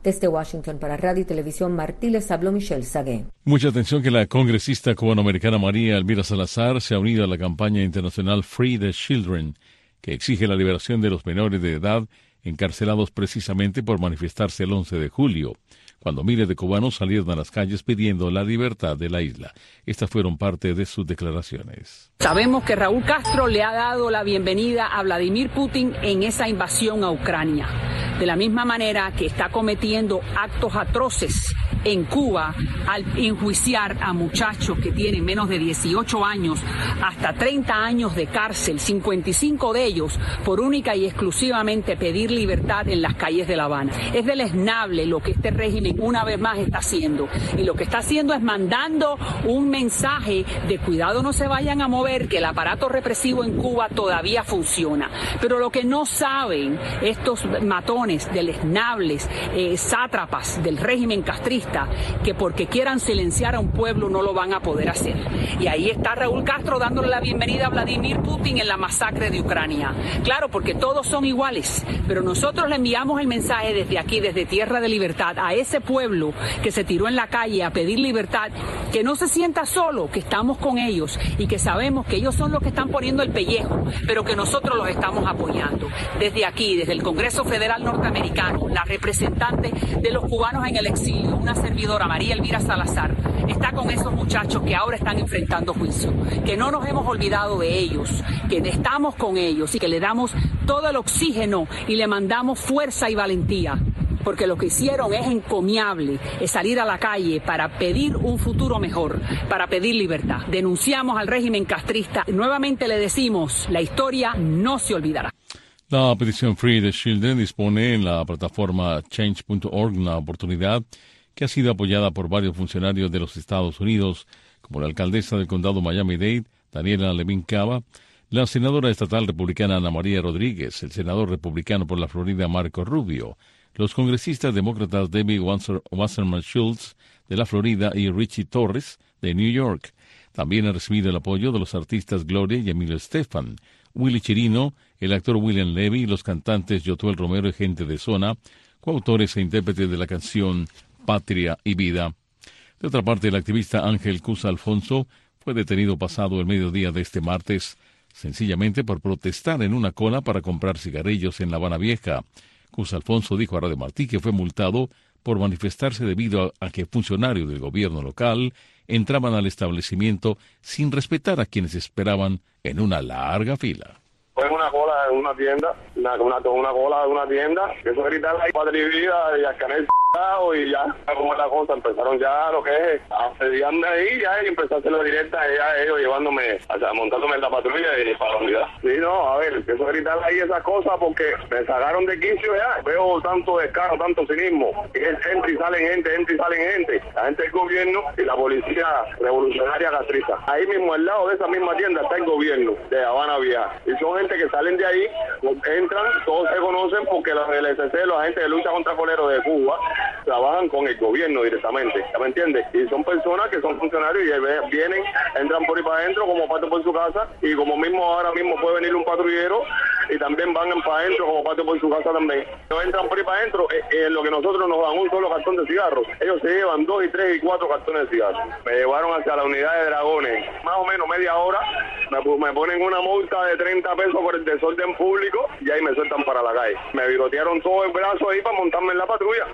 Desde Washington para Radio y Televisión Martí les habló Michelle Sagué. Mucha atención que la congresista cubanoamericana María Elvira Salazar se ha unido a la campaña internacional Free the Children, que exige la liberación de los menores de edad encarcelados precisamente por manifestarse el once de julio, cuando miles de cubanos salieron a las calles pidiendo la libertad de la isla. Estas fueron parte de sus declaraciones. Sabemos que Raúl Castro le ha dado la bienvenida a Vladimir Putin en esa invasión a Ucrania. De la misma manera que está cometiendo actos atroces en Cuba al enjuiciar a muchachos que tienen menos de dieciocho años hasta treinta años de cárcel, cincuenta y cinco de ellos por única y exclusivamente pedir libertad en las calles de La Habana. Es deleznable lo que este régimen una vez más está haciendo, y lo que está haciendo es mandando un mensaje de cuidado, no se vayan a mover, que el aparato represivo en Cuba todavía funciona. Pero lo que no saben estos matones, deleznables, eh, sátrapas del régimen castrista, que porque quieran silenciar a un pueblo no lo van a poder hacer. Y ahí está Raúl Castro dándole la bienvenida a Vladimir Putin en la masacre de Ucrania. Claro, porque todos son iguales, pero nosotros le enviamos el mensaje desde aquí, desde Tierra de Libertad, a ese pueblo que se tiró en la calle a pedir libertad, que no se sienta solo, que estamos con ellos y que sabemos que ellos son los que están poniendo el pellejo, pero que nosotros los estamos apoyando. Desde aquí, desde el Congreso Federal Norteamericano, la representante de los cubanos en el exilio, una servidora, María Elvira Salazar, está con esos muchachos que ahora están enfrentando juicio, que no nos hemos olvidado de ellos, que estamos con ellos y que le damos todo el oxígeno y le mandamos fuerza y valentía, porque lo que hicieron es encomiable, es salir a la calle para pedir un futuro mejor, para pedir libertad. Denunciamos al régimen castrista. Nuevamente le decimos, la historia no se olvidará. La petición Free the Children dispone en la plataforma change punto org una oportunidad que ha sido apoyada por varios funcionarios de los Estados Unidos, como la alcaldesa del condado Miami-Dade, Daniela Levin Cava, la senadora estatal republicana Ana María Rodríguez, el senador republicano por la Florida Marco Rubio, los congresistas demócratas Debbie Wasserman Schultz de la Florida y Richie Torres de New York. También ha recibido el apoyo de los artistas Gloria y Emilio Estefan, Willy Chirino, el actor William Levy y los cantantes Yotuel Romero y Gente de Zona, coautores e intérpretes de la canción Patria y Vida. De otra parte, el activista Ángel Cusa Alfonso fue detenido pasado el mediodía de este martes, sencillamente por protestar en una cola para comprar cigarrillos en La Habana Vieja. Cusa Alfonso dijo a Radio Martí que fue multado por manifestarse debido a que funcionarios del gobierno local entraban al establecimiento sin respetar a quienes esperaban en una larga fila. Fue una cola en una tienda, una, una, una cola de una tienda, que eso gritar ahí Patria y Vida y a Canel y ya, como es la cosa, empezaron ya lo que es, a asediarme ahí ya y empezó a hacer la directa, ya ellos llevándome, o sea, montándome en la patrulla y para la unidad. Sí, no, a ver, empezó a gritar ahí esas cosas porque me sacaron de quicio ya, veo tanto descaro, tanto cinismo, que es gente y salen gente, gente y salen gente, la gente del gobierno y la policía revolucionaria castrista. Ahí mismo al lado de esa misma tienda está el gobierno de Habana Vieja y son gente que salen de ahí, entran, todos se conocen porque los del S C, la gente de lucha contra coleros de Cuba, trabajan con el gobierno directamente, ¿ya me entiendes? Y son personas que son funcionarios y vienen, entran por ahí para adentro como patio por su casa y como mismo ahora mismo puede venir un patrullero y también van para adentro como patio por su casa también. Ellos entran por ahí para adentro, eh, eh, lo que nosotros nos dan un solo cartón de cigarros, ellos se llevan dos y tres y cuatro cartones de cigarros. Me llevaron hacia la unidad de Dragones, más o menos media hora, me, me ponen una multa de treinta pesos por el desorden público y ahí me sueltan para la calle. Me virotearon todo el brazo ahí para montarme en la patrulla.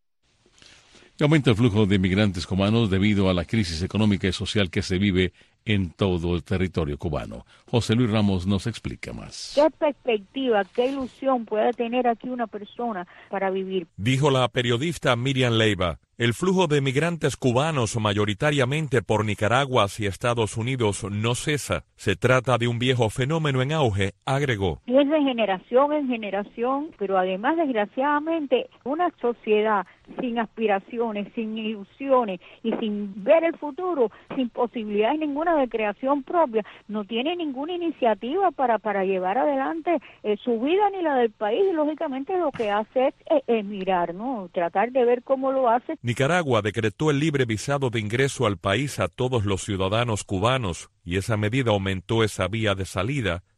Aumenta el flujo de migrantes cubanos debido a la crisis económica y social que se vive en todo el territorio cubano. José Luis Ramos nos explica más. ¿Qué perspectiva, qué ilusión puede tener aquí una persona para vivir? Dijo la periodista Miriam Leiva. El flujo de migrantes cubanos mayoritariamente por Nicaragua hacia Estados Unidos no cesa. Se trata de un viejo fenómeno en auge, agregó. Y es de generación en generación, pero además, desgraciadamente, una sociedad sin aspiraciones, sin ilusiones y sin ver el futuro, sin posibilidades ninguna de creación propia, no tiene ninguna iniciativa para, para llevar adelante eh, su vida ni la del país. Y lógicamente lo que hace es eh, emigrar, ¿no? Tratar de ver cómo lo hace. Nicaragua decretó el libre visado de ingreso al país a todos los ciudadanos cubanos y esa medida aumentó esa vía de salida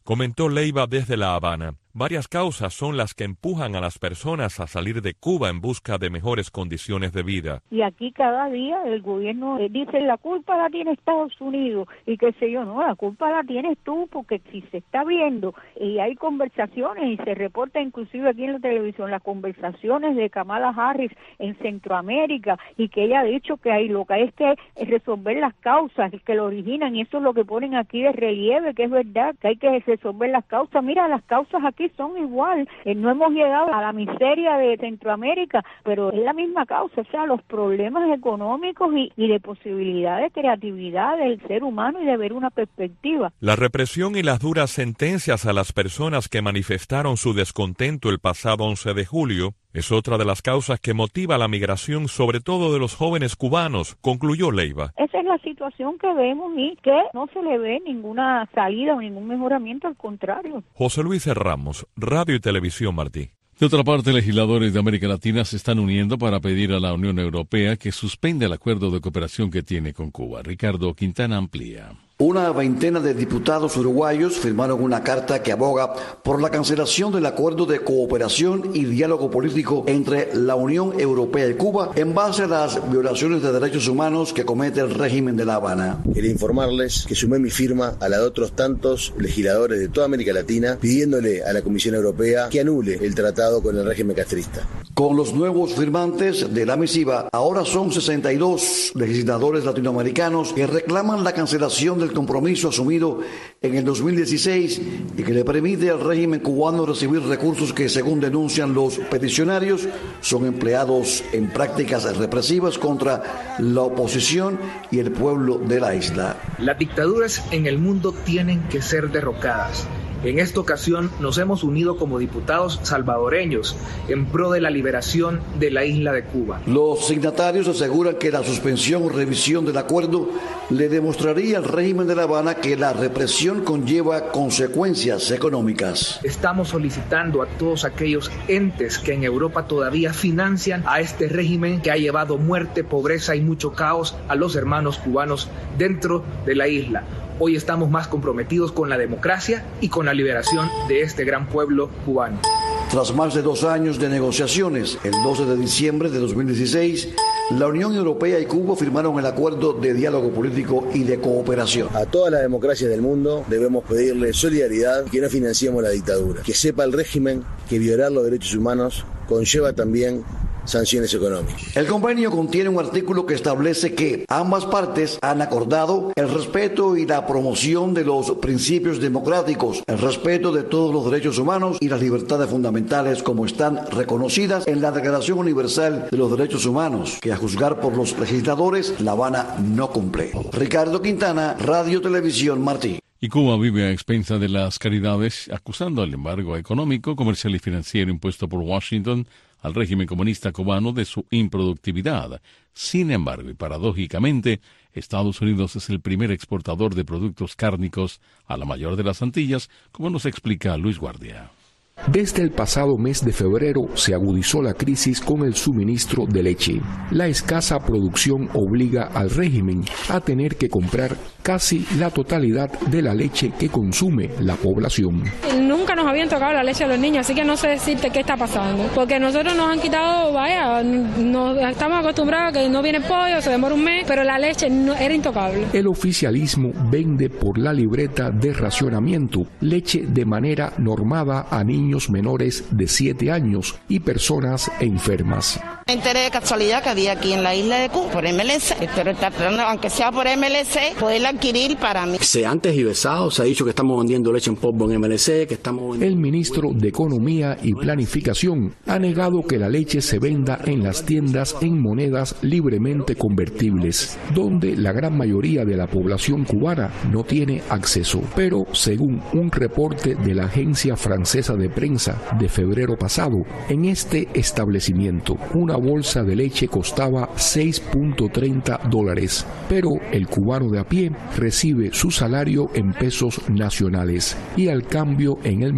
Comentó Leiva desde La Habana. Varias causas son las que empujan a las personas a salir de Cuba en busca de mejores condiciones de vida. Y aquí cada día el gobierno dice la culpa la tiene Estados Unidos y qué sé yo, no, la culpa la tienes tú porque si se está viendo y hay conversaciones y se reporta inclusive aquí en la televisión las conversaciones de Kamala Harris en Centroamérica y que ella ha dicho que hay lo que hay es que resolver las causas que lo originan y eso es lo que ponen aquí de relieve, que es verdad que hay que resolver las causas. Mira, las causas aquí son igual, eh, no hemos llegado a la miseria de Centroamérica, pero es la misma causa, o sea, los problemas económicos y, y de posibilidad de creatividad del ser humano y de ver una perspectiva. La represión y las duras sentencias a las personas que manifestaron su descontento el pasado once de julio es otra de las causas que motiva la migración, sobre todo de los jóvenes cubanos, concluyó Leiva. Esa es la situación que vemos y que no se le ve ninguna salida o ningún mejoramiento, al contrario. José Luis Ramos, Radio y Televisión Martí. De otra parte, legisladores de América Latina se están uniendo para pedir a la Unión Europea que suspenda el acuerdo de cooperación que tiene con Cuba. Ricardo Quintana amplía. Una veintena de diputados uruguayos firmaron una carta que aboga por la cancelación del acuerdo de cooperación y diálogo político entre la Unión Europea y Cuba en base a las violaciones de derechos humanos que comete el régimen de La Habana. Quería informarles que sumé mi firma a la de otros tantos legisladores de toda América Latina pidiéndole a la Comisión Europea que anule el tratado con el régimen castrista. Con los nuevos firmantes de la misiva, ahora son sesenta y dos legisladores latinoamericanos que reclaman la cancelación del compromiso asumido en el dos mil dieciséis y que le permite al régimen cubano recibir recursos que, según denuncian los peticionarios, son empleados en prácticas represivas contra la oposición y el pueblo de la isla. Las dictaduras en el mundo tienen que ser derrocadas. En esta ocasión nos hemos unido como diputados salvadoreños en pro de la liberación de la isla de Cuba. Los signatarios aseguran que la suspensión o revisión del acuerdo le demostraría al régimen de La Habana que la represión conlleva consecuencias económicas. Estamos solicitando a todos aquellos entes que en Europa todavía financian a este régimen que ha llevado muerte, pobreza y mucho caos a los hermanos cubanos dentro de la isla. Hoy estamos más comprometidos con la democracia y con la liberación de este gran pueblo cubano. Tras más de dos años de negociaciones, el doce de diciembre de dos mil dieciséis, la Unión Europea y Cuba firmaron el acuerdo de diálogo político y de cooperación. A todas las democracias del mundo debemos pedirle solidaridad y que no financiemos la dictadura. Que sepa el régimen que violar los derechos humanos conlleva también sanciones económicas. El convenio contiene un artículo que establece que ambas partes han acordado el respeto y la promoción de los principios democráticos, el respeto de todos los derechos humanos y las libertades fundamentales como están reconocidas en la Declaración Universal de los Derechos Humanos, que a juzgar por los legisladores, La Habana no cumple. Ricardo Quintana, Radio Televisión Martí. Y Cuba vive a expensa de las caridades, acusando al embargo económico, comercial y financiero impuesto por Washington al régimen comunista cubano de su improductividad. Sin embargo, y paradójicamente, Estados Unidos es el primer exportador de productos cárnicos a la mayor de las Antillas, como nos explica Luis Guardia. Desde el pasado mes de febrero se agudizó la crisis con el suministro de leche. La escasa producción obliga al régimen a tener que comprar casi la totalidad de la leche que consume la población. Nunca nos habían tocado la leche a los niños, así que no sé decirte qué está pasando. Porque nosotros nos han quitado, vaya, nos estamos acostumbrados a que no viene pollo, se demora un mes, pero la leche no, era intocable. El oficialismo vende por la libreta de racionamiento leche de manera normada a niños menores de siete años y personas enfermas. Me enteré de casualidad que había aquí en la isla de Cuba por M L C, pero tratando, aunque sea por M L C, poderla adquirir para mí. Se han tergiversado, se ha dicho que estamos vendiendo leche en polvo en M L C, que estamos vendiendo... El ministro de Economía y Planificación ha negado que la leche se venda en las tiendas en monedas libremente convertibles, donde la gran mayoría de la población cubana no tiene acceso. Pero, según un reporte de la agencia francesa de prensa de febrero pasado, en este establecimiento una bolsa de leche costaba seis punto treinta dólares, pero el cubano de a pie recibe su salario en pesos nacionales y al cambio en el mercado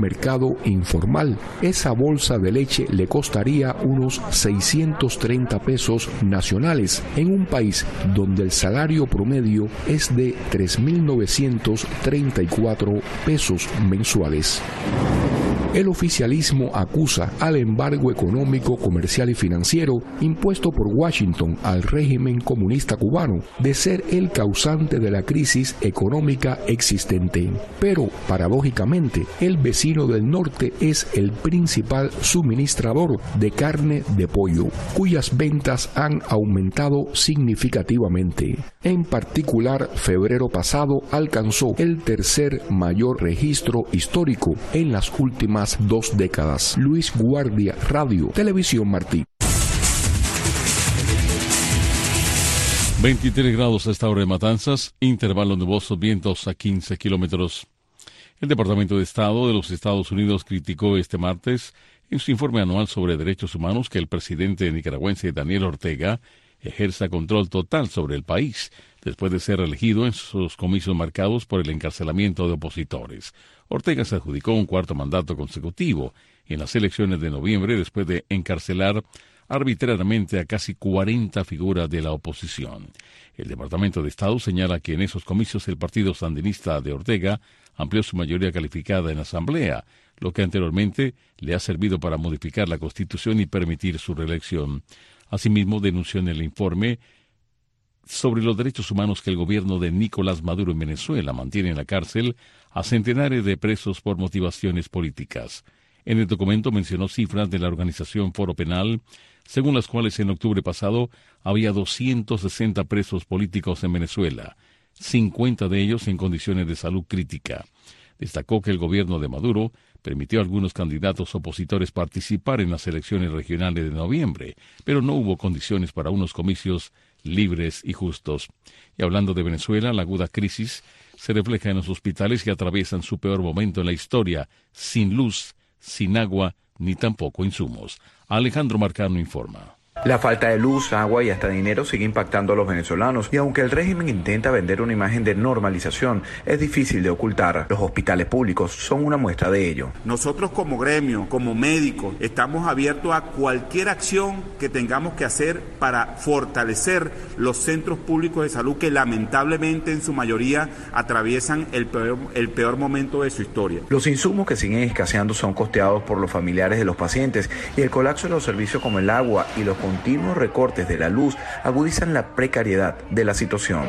mercado informal. Esa bolsa de leche le costaría unos seiscientos treinta pesos nacionales en un país donde el salario promedio es de tres mil novecientos treinta y cuatro pesos mensuales. El oficialismo acusa al embargo económico, comercial y financiero impuesto por Washington al régimen comunista cubano de ser el causante de la crisis económica existente. Pero, paradójicamente, el vecino del norte es el principal suministrador de carne de pollo, cuyas ventas han aumentado significativamente. En particular, febrero pasado alcanzó el tercer mayor registro histórico en las últimas dos décadas. Luis Guardia, Radio, Televisión Martí. veintitrés grados a esta hora de Matanzas, intervalo nuboso, vientos a quince kilómetros. El Departamento de Estado de los Estados Unidos criticó este martes en su informe anual sobre derechos humanos que el presidente nicaragüense Daniel Ortega ejerza control total sobre el país, después de ser elegido en sus comicios marcados por el encarcelamiento de opositores. Ortega se adjudicó un cuarto mandato consecutivo en las elecciones de noviembre después de encarcelar arbitrariamente a casi cuarenta figuras de la oposición. El Departamento de Estado señala que en esos comicios el partido sandinista de Ortega amplió su mayoría calificada en la Asamblea, lo que anteriormente le ha servido para modificar la Constitución y permitir su reelección. Asimismo, denunció en el informe sobre los derechos humanos que el gobierno de Nicolás Maduro en Venezuela mantiene en la cárcel a centenares de presos por motivaciones políticas. En el documento mencionó cifras de la organización Foro Penal, según las cuales en octubre pasado había doscientos sesenta presos políticos en Venezuela, cincuenta de ellos en condiciones de salud crítica. Destacó que el gobierno de Maduro permitió a algunos candidatos opositores participar en las elecciones regionales de noviembre, pero no hubo condiciones para unos comicios libres y justos. Y hablando de Venezuela, la aguda crisis se refleja en los hospitales que atraviesan su peor momento en la historia, sin luz, sin agua, ni tampoco insumos. Alejandro Marcano informa. La falta de luz, agua y hasta dinero sigue impactando a los venezolanos y aunque el régimen intenta vender una imagen de normalización, es difícil de ocultar. Los hospitales públicos son una muestra de ello. Nosotros como gremio, como médicos, estamos abiertos a cualquier acción que tengamos que hacer para fortalecer los centros públicos de salud que lamentablemente en su mayoría atraviesan el peor, el peor momento de su historia. Los insumos que siguen escaseando son costeados por los familiares de los pacientes y el colapso de los servicios como el agua y los continuos recortes de la luz agudizan la precariedad de la situación.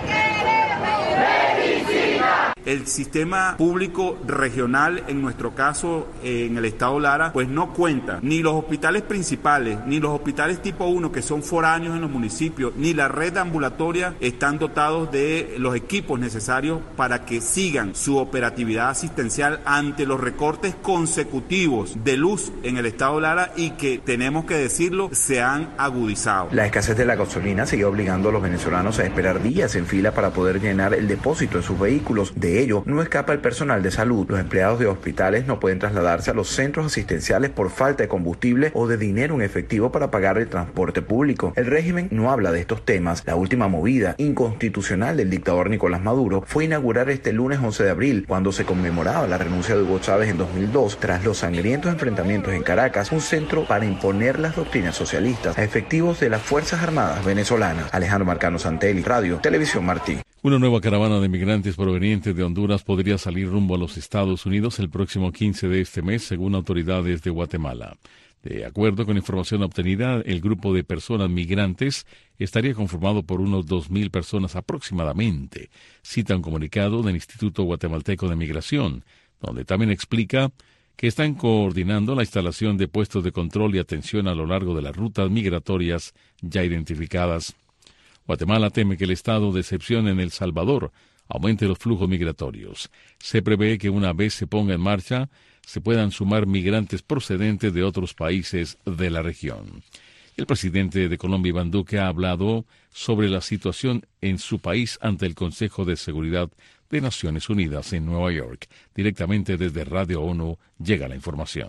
El sistema público regional, en nuestro caso, eh, en el estado Lara, pues no cuenta ni los hospitales principales, ni los hospitales tipo uno que son foráneos en los municipios, ni la red ambulatoria están dotados de los equipos necesarios para que sigan su operatividad asistencial ante los recortes consecutivos de luz en el estado Lara y que, tenemos que decirlo, se han agudizado. La escasez de la gasolina sigue obligando a los venezolanos a esperar días en fila para poder llenar el depósito de sus vehículos. De ello no escapa el personal de salud. Los empleados de hospitales no pueden trasladarse a los centros asistenciales por falta de combustible o de dinero en efectivo para pagar el transporte público. El régimen no habla de estos temas. La última movida inconstitucional del dictador Nicolás Maduro fue inaugurar este lunes once de abril, cuando se conmemoraba la renuncia de Hugo Chávez en dos mil dos, tras los sangrientos enfrentamientos en Caracas, un centro para imponer las doctrinas socialistas a efectivos de las Fuerzas Armadas venezolanas. Alejandro Marcano Santelli, Radio, Televisión Martí. Una nueva caravana de migrantes provenientes de Honduras podría salir rumbo a los Estados Unidos el próximo quince de este mes, según autoridades de Guatemala. De acuerdo con información obtenida, el grupo de personas migrantes estaría conformado por unos dos mil personas aproximadamente, cita un comunicado del Instituto Guatemalteco de Migración, donde también explica que están coordinando la instalación de puestos de control y atención a lo largo de las rutas migratorias ya identificadas. Guatemala teme que el estado de excepción en El Salvador aumente los flujos migratorios. Se prevé que una vez se ponga en marcha, se puedan sumar migrantes procedentes de otros países de la región. El presidente de Colombia, Iván Duque, ha hablado sobre la situación en su país ante el Consejo de Seguridad de Naciones Unidas en Nueva York. Directamente desde Radio ONU llega la información.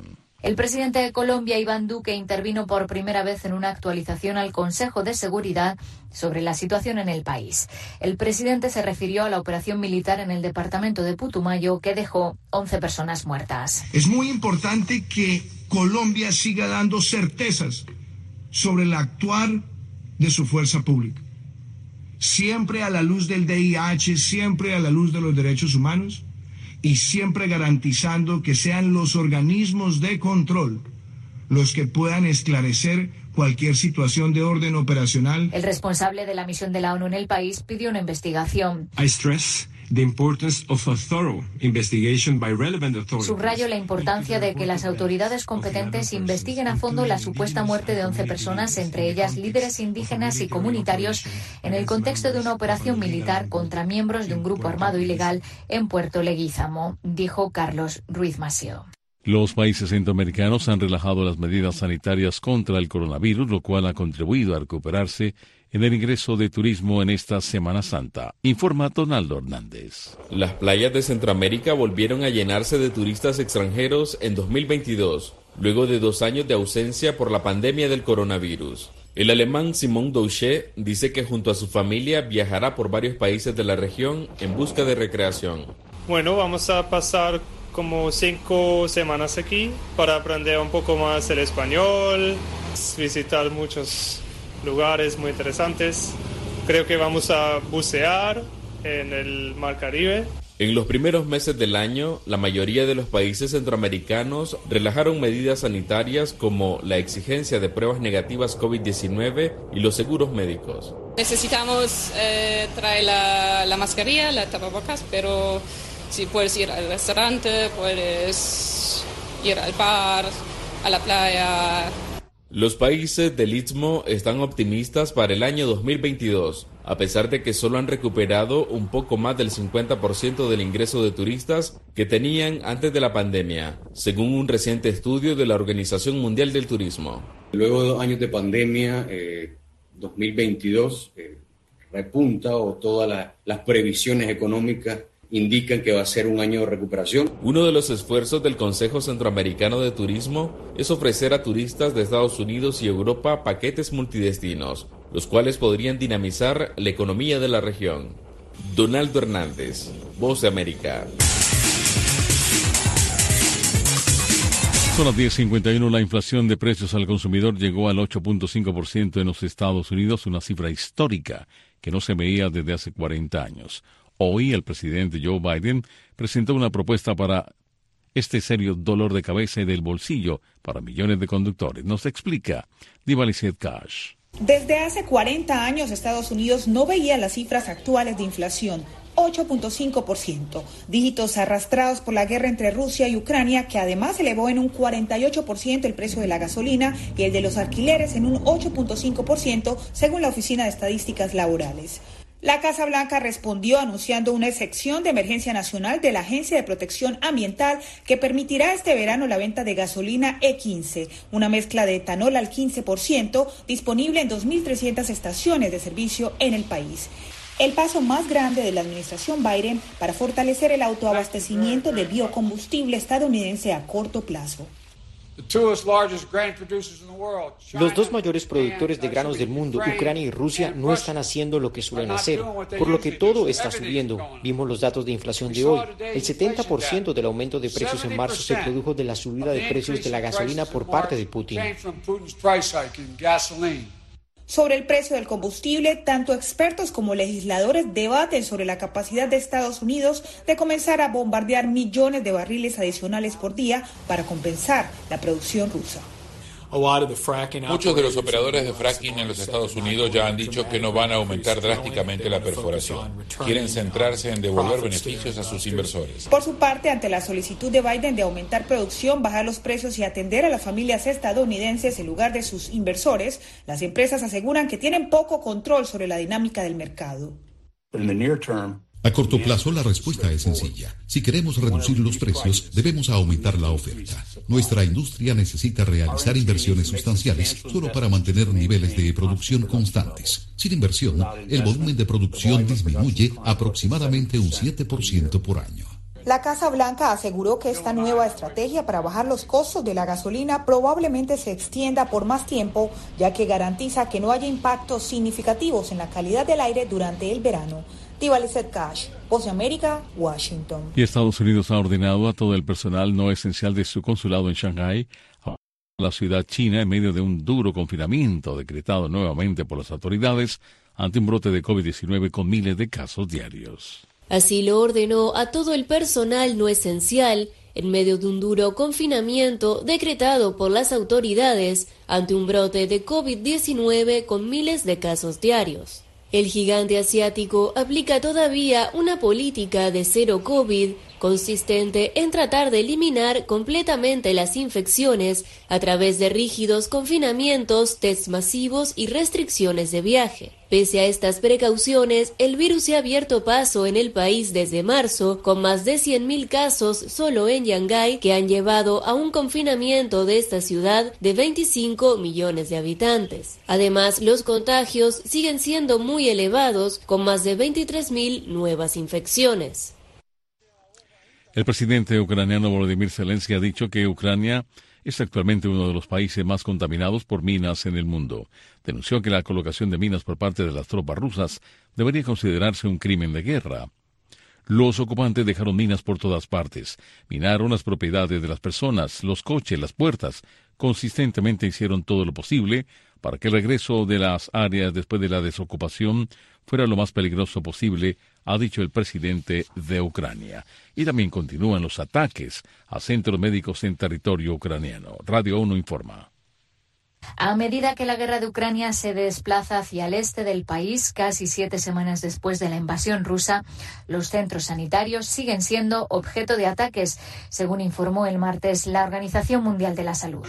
El presidente de Colombia, Iván Duque, intervino por primera vez en una actualización al Consejo de Seguridad sobre la situación en el país. El presidente se refirió a la operación militar en el departamento de Putumayo que dejó once personas muertas. Es muy importante que Colombia siga dando certezas sobre el actuar de su fuerza pública. Siempre a la luz del D I H, siempre a la luz de los derechos humanos y siempre garantizando que sean los organismos de control los que puedan esclarecer cualquier situación de orden operacional. El responsable de la misión de la ONU en el país pidió una investigación. I stress the importance of a thorough investigation by relevant authorities. Subrayo la importancia de que las autoridades competentes investiguen a fondo la supuesta muerte de once personas, entre ellas líderes indígenas y comunitarios, en el contexto de una operación militar contra miembros de un grupo armado ilegal en Puerto Leguízamo, dijo Carlos Ruiz Massieu. Los países centroamericanos han relajado las medidas sanitarias contra el coronavirus, lo cual ha contribuido a recuperarse en el ingreso de turismo en esta Semana Santa, informa Donaldo Hernández. Las playas de Centroamérica volvieron a llenarse de turistas extranjeros en dos mil veintidós, luego de dos años de ausencia por la pandemia del coronavirus. El alemán Simon Douchet dice que junto a su familia viajará por varios países de la región en busca de recreación. Bueno, vamos a pasar como cinco semanas aquí para aprender un poco más el español, visitar muchos lugares muy interesantes. Creo que vamos a bucear en el Mar Caribe. En los primeros meses del año, la mayoría de los países centroamericanos relajaron medidas sanitarias como la exigencia de pruebas negativas COVID diecinueve y los seguros médicos. Necesitamos eh, traer la, la mascarilla, la tapabocas, pero si puedes ir al restaurante, puedes ir al bar, a la playa. Los países del Istmo están optimistas para el año dos mil veintidós, a pesar de que solo han recuperado un poco más del cincuenta por ciento del ingreso de turistas que tenían antes de la pandemia, según un reciente estudio de la Organización Mundial del Turismo. Luego de dos años de pandemia, eh, dos mil veintidós eh, repunta o todas la, las previsiones económicas indican que va a ser un año de recuperación. Uno de los esfuerzos del Consejo Centroamericano de Turismo es ofrecer a turistas de Estados Unidos y Europa paquetes multidestinos, los cuales podrían dinamizar la economía de la región. Donaldo Hernández, Voz de América. Son las diez cincuenta y uno. La inflación de precios al consumidor llegó al ocho punto cinco por ciento en los Estados Unidos, una cifra histórica que no se veía desde hace cuarenta años. Hoy el presidente Joe Biden presentó una propuesta para este serio dolor de cabeza y del bolsillo para millones de conductores. Nos explica Divalicet Cash. Desde hace cuarenta años Estados Unidos no veía las cifras actuales de inflación, ocho punto cinco por ciento, dígitos arrastrados por la guerra entre Rusia y Ucrania, que además elevó en un cuarenta y ocho por ciento el precio de la gasolina y el de los alquileres en un ocho punto cinco por ciento, según la Oficina de Estadísticas Laborales. La Casa Blanca respondió anunciando una excepción de emergencia nacional de la Agencia de Protección Ambiental que permitirá este verano la venta de gasolina E quince, una mezcla de etanol al quince por ciento, disponible en dos mil trescientas estaciones de servicio en el país. El paso más grande de la administración Biden para fortalecer el autoabastecimiento de biocombustible estadounidense a corto plazo. Los dos mayores productores de granos del mundo, Ucrania y Rusia, no están haciendo lo que suelen hacer, por lo que todo está subiendo. Vimos los datos de inflación de hoy. El setenta por ciento del aumento de precios en marzo se produjo de la subida de precios de la gasolina por parte de Putin. Sobre el precio del combustible, tanto expertos como legisladores debaten sobre la capacidad de Estados Unidos de comenzar a bombardear millones de barriles adicionales por día para compensar la producción rusa. Muchos de los operadores de fracking en los Estados Unidos ya han dicho que no van a aumentar drásticamente la perforación. Quieren centrarse en devolver beneficios a sus inversores. Por su parte, ante la solicitud de Biden de aumentar producción, bajar los precios y atender a las familias estadounidenses en lugar de sus inversores, las empresas aseguran que tienen poco control sobre la dinámica del mercado. A corto plazo, la respuesta es sencilla. Si queremos reducir los precios, debemos aumentar la oferta. Nuestra industria necesita realizar inversiones sustanciales solo para mantener niveles de producción constantes. Sin inversión, el volumen de producción disminuye aproximadamente un siete por ciento por año. La Casa Blanca aseguró que esta nueva estrategia para bajar los costos de la gasolina probablemente se extienda por más tiempo, ya que garantiza que no haya impactos significativos en la calidad del aire durante el verano. Tibalicet Cash, Voz de América, Washington. Y Estados Unidos ha ordenado a todo el personal no esencial de su consulado en Shanghái a la ciudad china en medio de un duro confinamiento decretado nuevamente por las autoridades ante un brote de COVID diecinueve con miles de casos diarios. Así lo ordenó a todo el personal no esencial en medio de un duro confinamiento decretado por las autoridades ante un brote de COVID diecinueve con miles de casos diarios. El gigante asiático aplica todavía una política de cero COVID consistente en tratar de eliminar completamente las infecciones a través de rígidos confinamientos, test masivos y restricciones de viaje. Pese a estas precauciones, el virus se ha abierto paso en el país desde marzo, con más de cien mil casos solo en Shanghái que han llevado a un confinamiento de esta ciudad de veinticinco millones de habitantes. Además, los contagios siguen siendo muy elevados, con más de veintitrés mil nuevas infecciones. El presidente ucraniano Volodymyr Zelensky ha dicho que Ucrania es actualmente uno de los países más contaminados por minas en el mundo. Denunció que la colocación de minas por parte de las tropas rusas debería considerarse un crimen de guerra. Los ocupantes dejaron minas por todas partes, minaron las propiedades de las personas, los coches, las puertas. Consistentemente hicieron todo lo posible para que el regreso de las áreas después de la desocupación fuera lo más peligroso posible, ha dicho el presidente de Ucrania. Y también continúan los ataques a centros médicos en territorio ucraniano. Radio uno informa. A medida que la guerra de Ucrania se desplaza hacia el este del país, casi siete semanas después de la invasión rusa, los centros sanitarios siguen siendo objeto de ataques, según informó el martes la Organización Mundial de la Salud.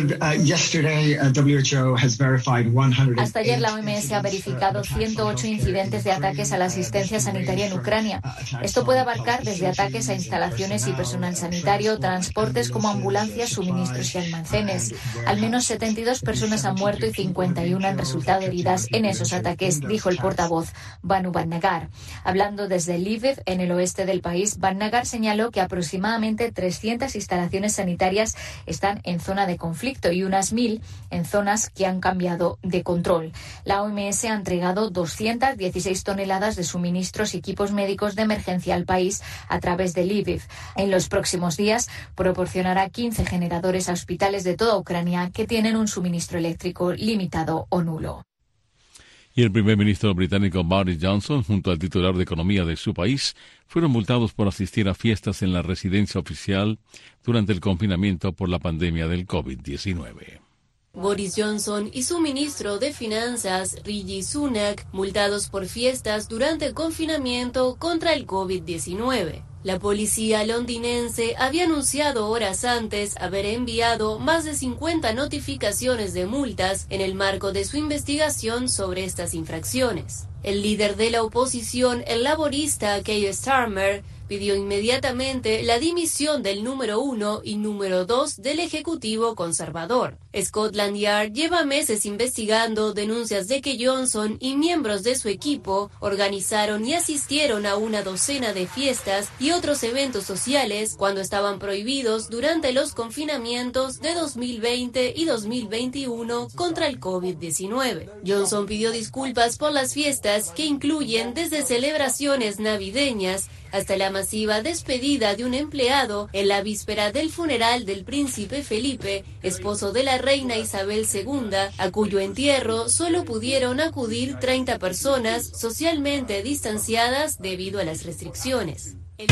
Hasta ayer la O M S ha verificado ciento ocho incidentes de ataques a la asistencia sanitaria en Ucrania. Esto puede abarcar desde ataques a instalaciones y personal sanitario, transportes como ambulancias, suministros y almacenes. Al menos setenta y dos personas han muerto y cincuenta y una han resultado heridas en esos ataques, dijo el portavoz Banu Barnagar. Hablando desde Lviv, en el oeste del país, Barnagar señaló que aproximadamente trescientas instalaciones sanitarias están en zona de conflicto y unas mil en zonas que han cambiado de control. La O M S ha entregado doscientas dieciséis toneladas de suministros y equipos médicos de emergencia al país a través de Lviv. En los próximos días proporcionará quince generadores a hospitales de toda Ucrania que tienen un suministro eléctrico limitado o nulo. Y el primer ministro británico Boris Johnson, junto al titular de Economía de su país, fueron multados por asistir a fiestas en la residencia oficial durante el confinamiento por la pandemia del COVID diecinueve. Boris Johnson y su ministro de Finanzas, Rishi Sunak, multados por fiestas durante el confinamiento contra el COVID diecinueve. La policía londinense había anunciado horas antes haber enviado más de cincuenta notificaciones de multas en el marco de su investigación sobre estas infracciones. El líder de la oposición, el laborista Keir Starmer, pidió inmediatamente la dimisión del número uno y número dos del Ejecutivo conservador. Scotland Yard lleva meses investigando denuncias de que Johnson y miembros de su equipo organizaron y asistieron a una docena de fiestas y otros eventos sociales cuando estaban prohibidos durante los confinamientos de dos mil veinte y dos mil veintiuno contra el COVID diecinueve. Johnson pidió disculpas por las fiestas que incluyen desde celebraciones navideñas hasta la masiva despedida de un empleado en la víspera del funeral del príncipe Felipe, esposo de la reina Isabel segunda, a cuyo entierro solo pudieron acudir treinta personas socialmente distanciadas debido a las restricciones. El...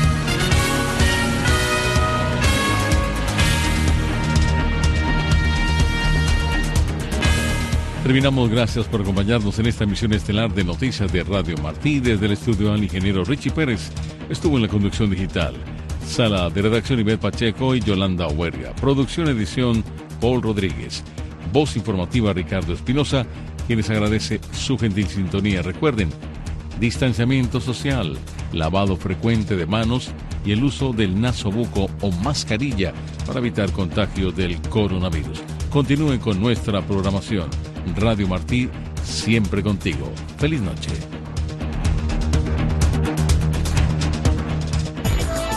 Terminamos, gracias por acompañarnos en esta emisión estelar de Noticias de Radio Martí. Desde el estudio, el ingeniero Richie Pérez estuvo en la conducción digital. Sala de redacción, Ivette Pacheco y Yolanda Huerga. Producción, edición, Paul Rodríguez. Voz informativa, Ricardo Espinosa, quienes agradece su gentil sintonía. Recuerden, distanciamiento social, lavado frecuente de manos y el uso del nasobuco o mascarilla para evitar contagios del coronavirus. Continúen con nuestra programación. Radio Martí, siempre contigo. Feliz noche.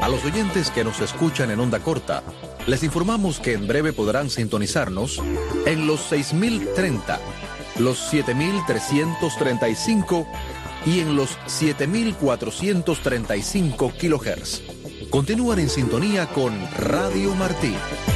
A los oyentes que nos escuchan en onda corta, les informamos que en breve podrán sintonizarnos en los seis mil treinta, los siete mil trescientos treinta y cinco y en los siete mil cuatrocientos treinta y cinco kilohertz. Continúan en sintonía con Radio Martí.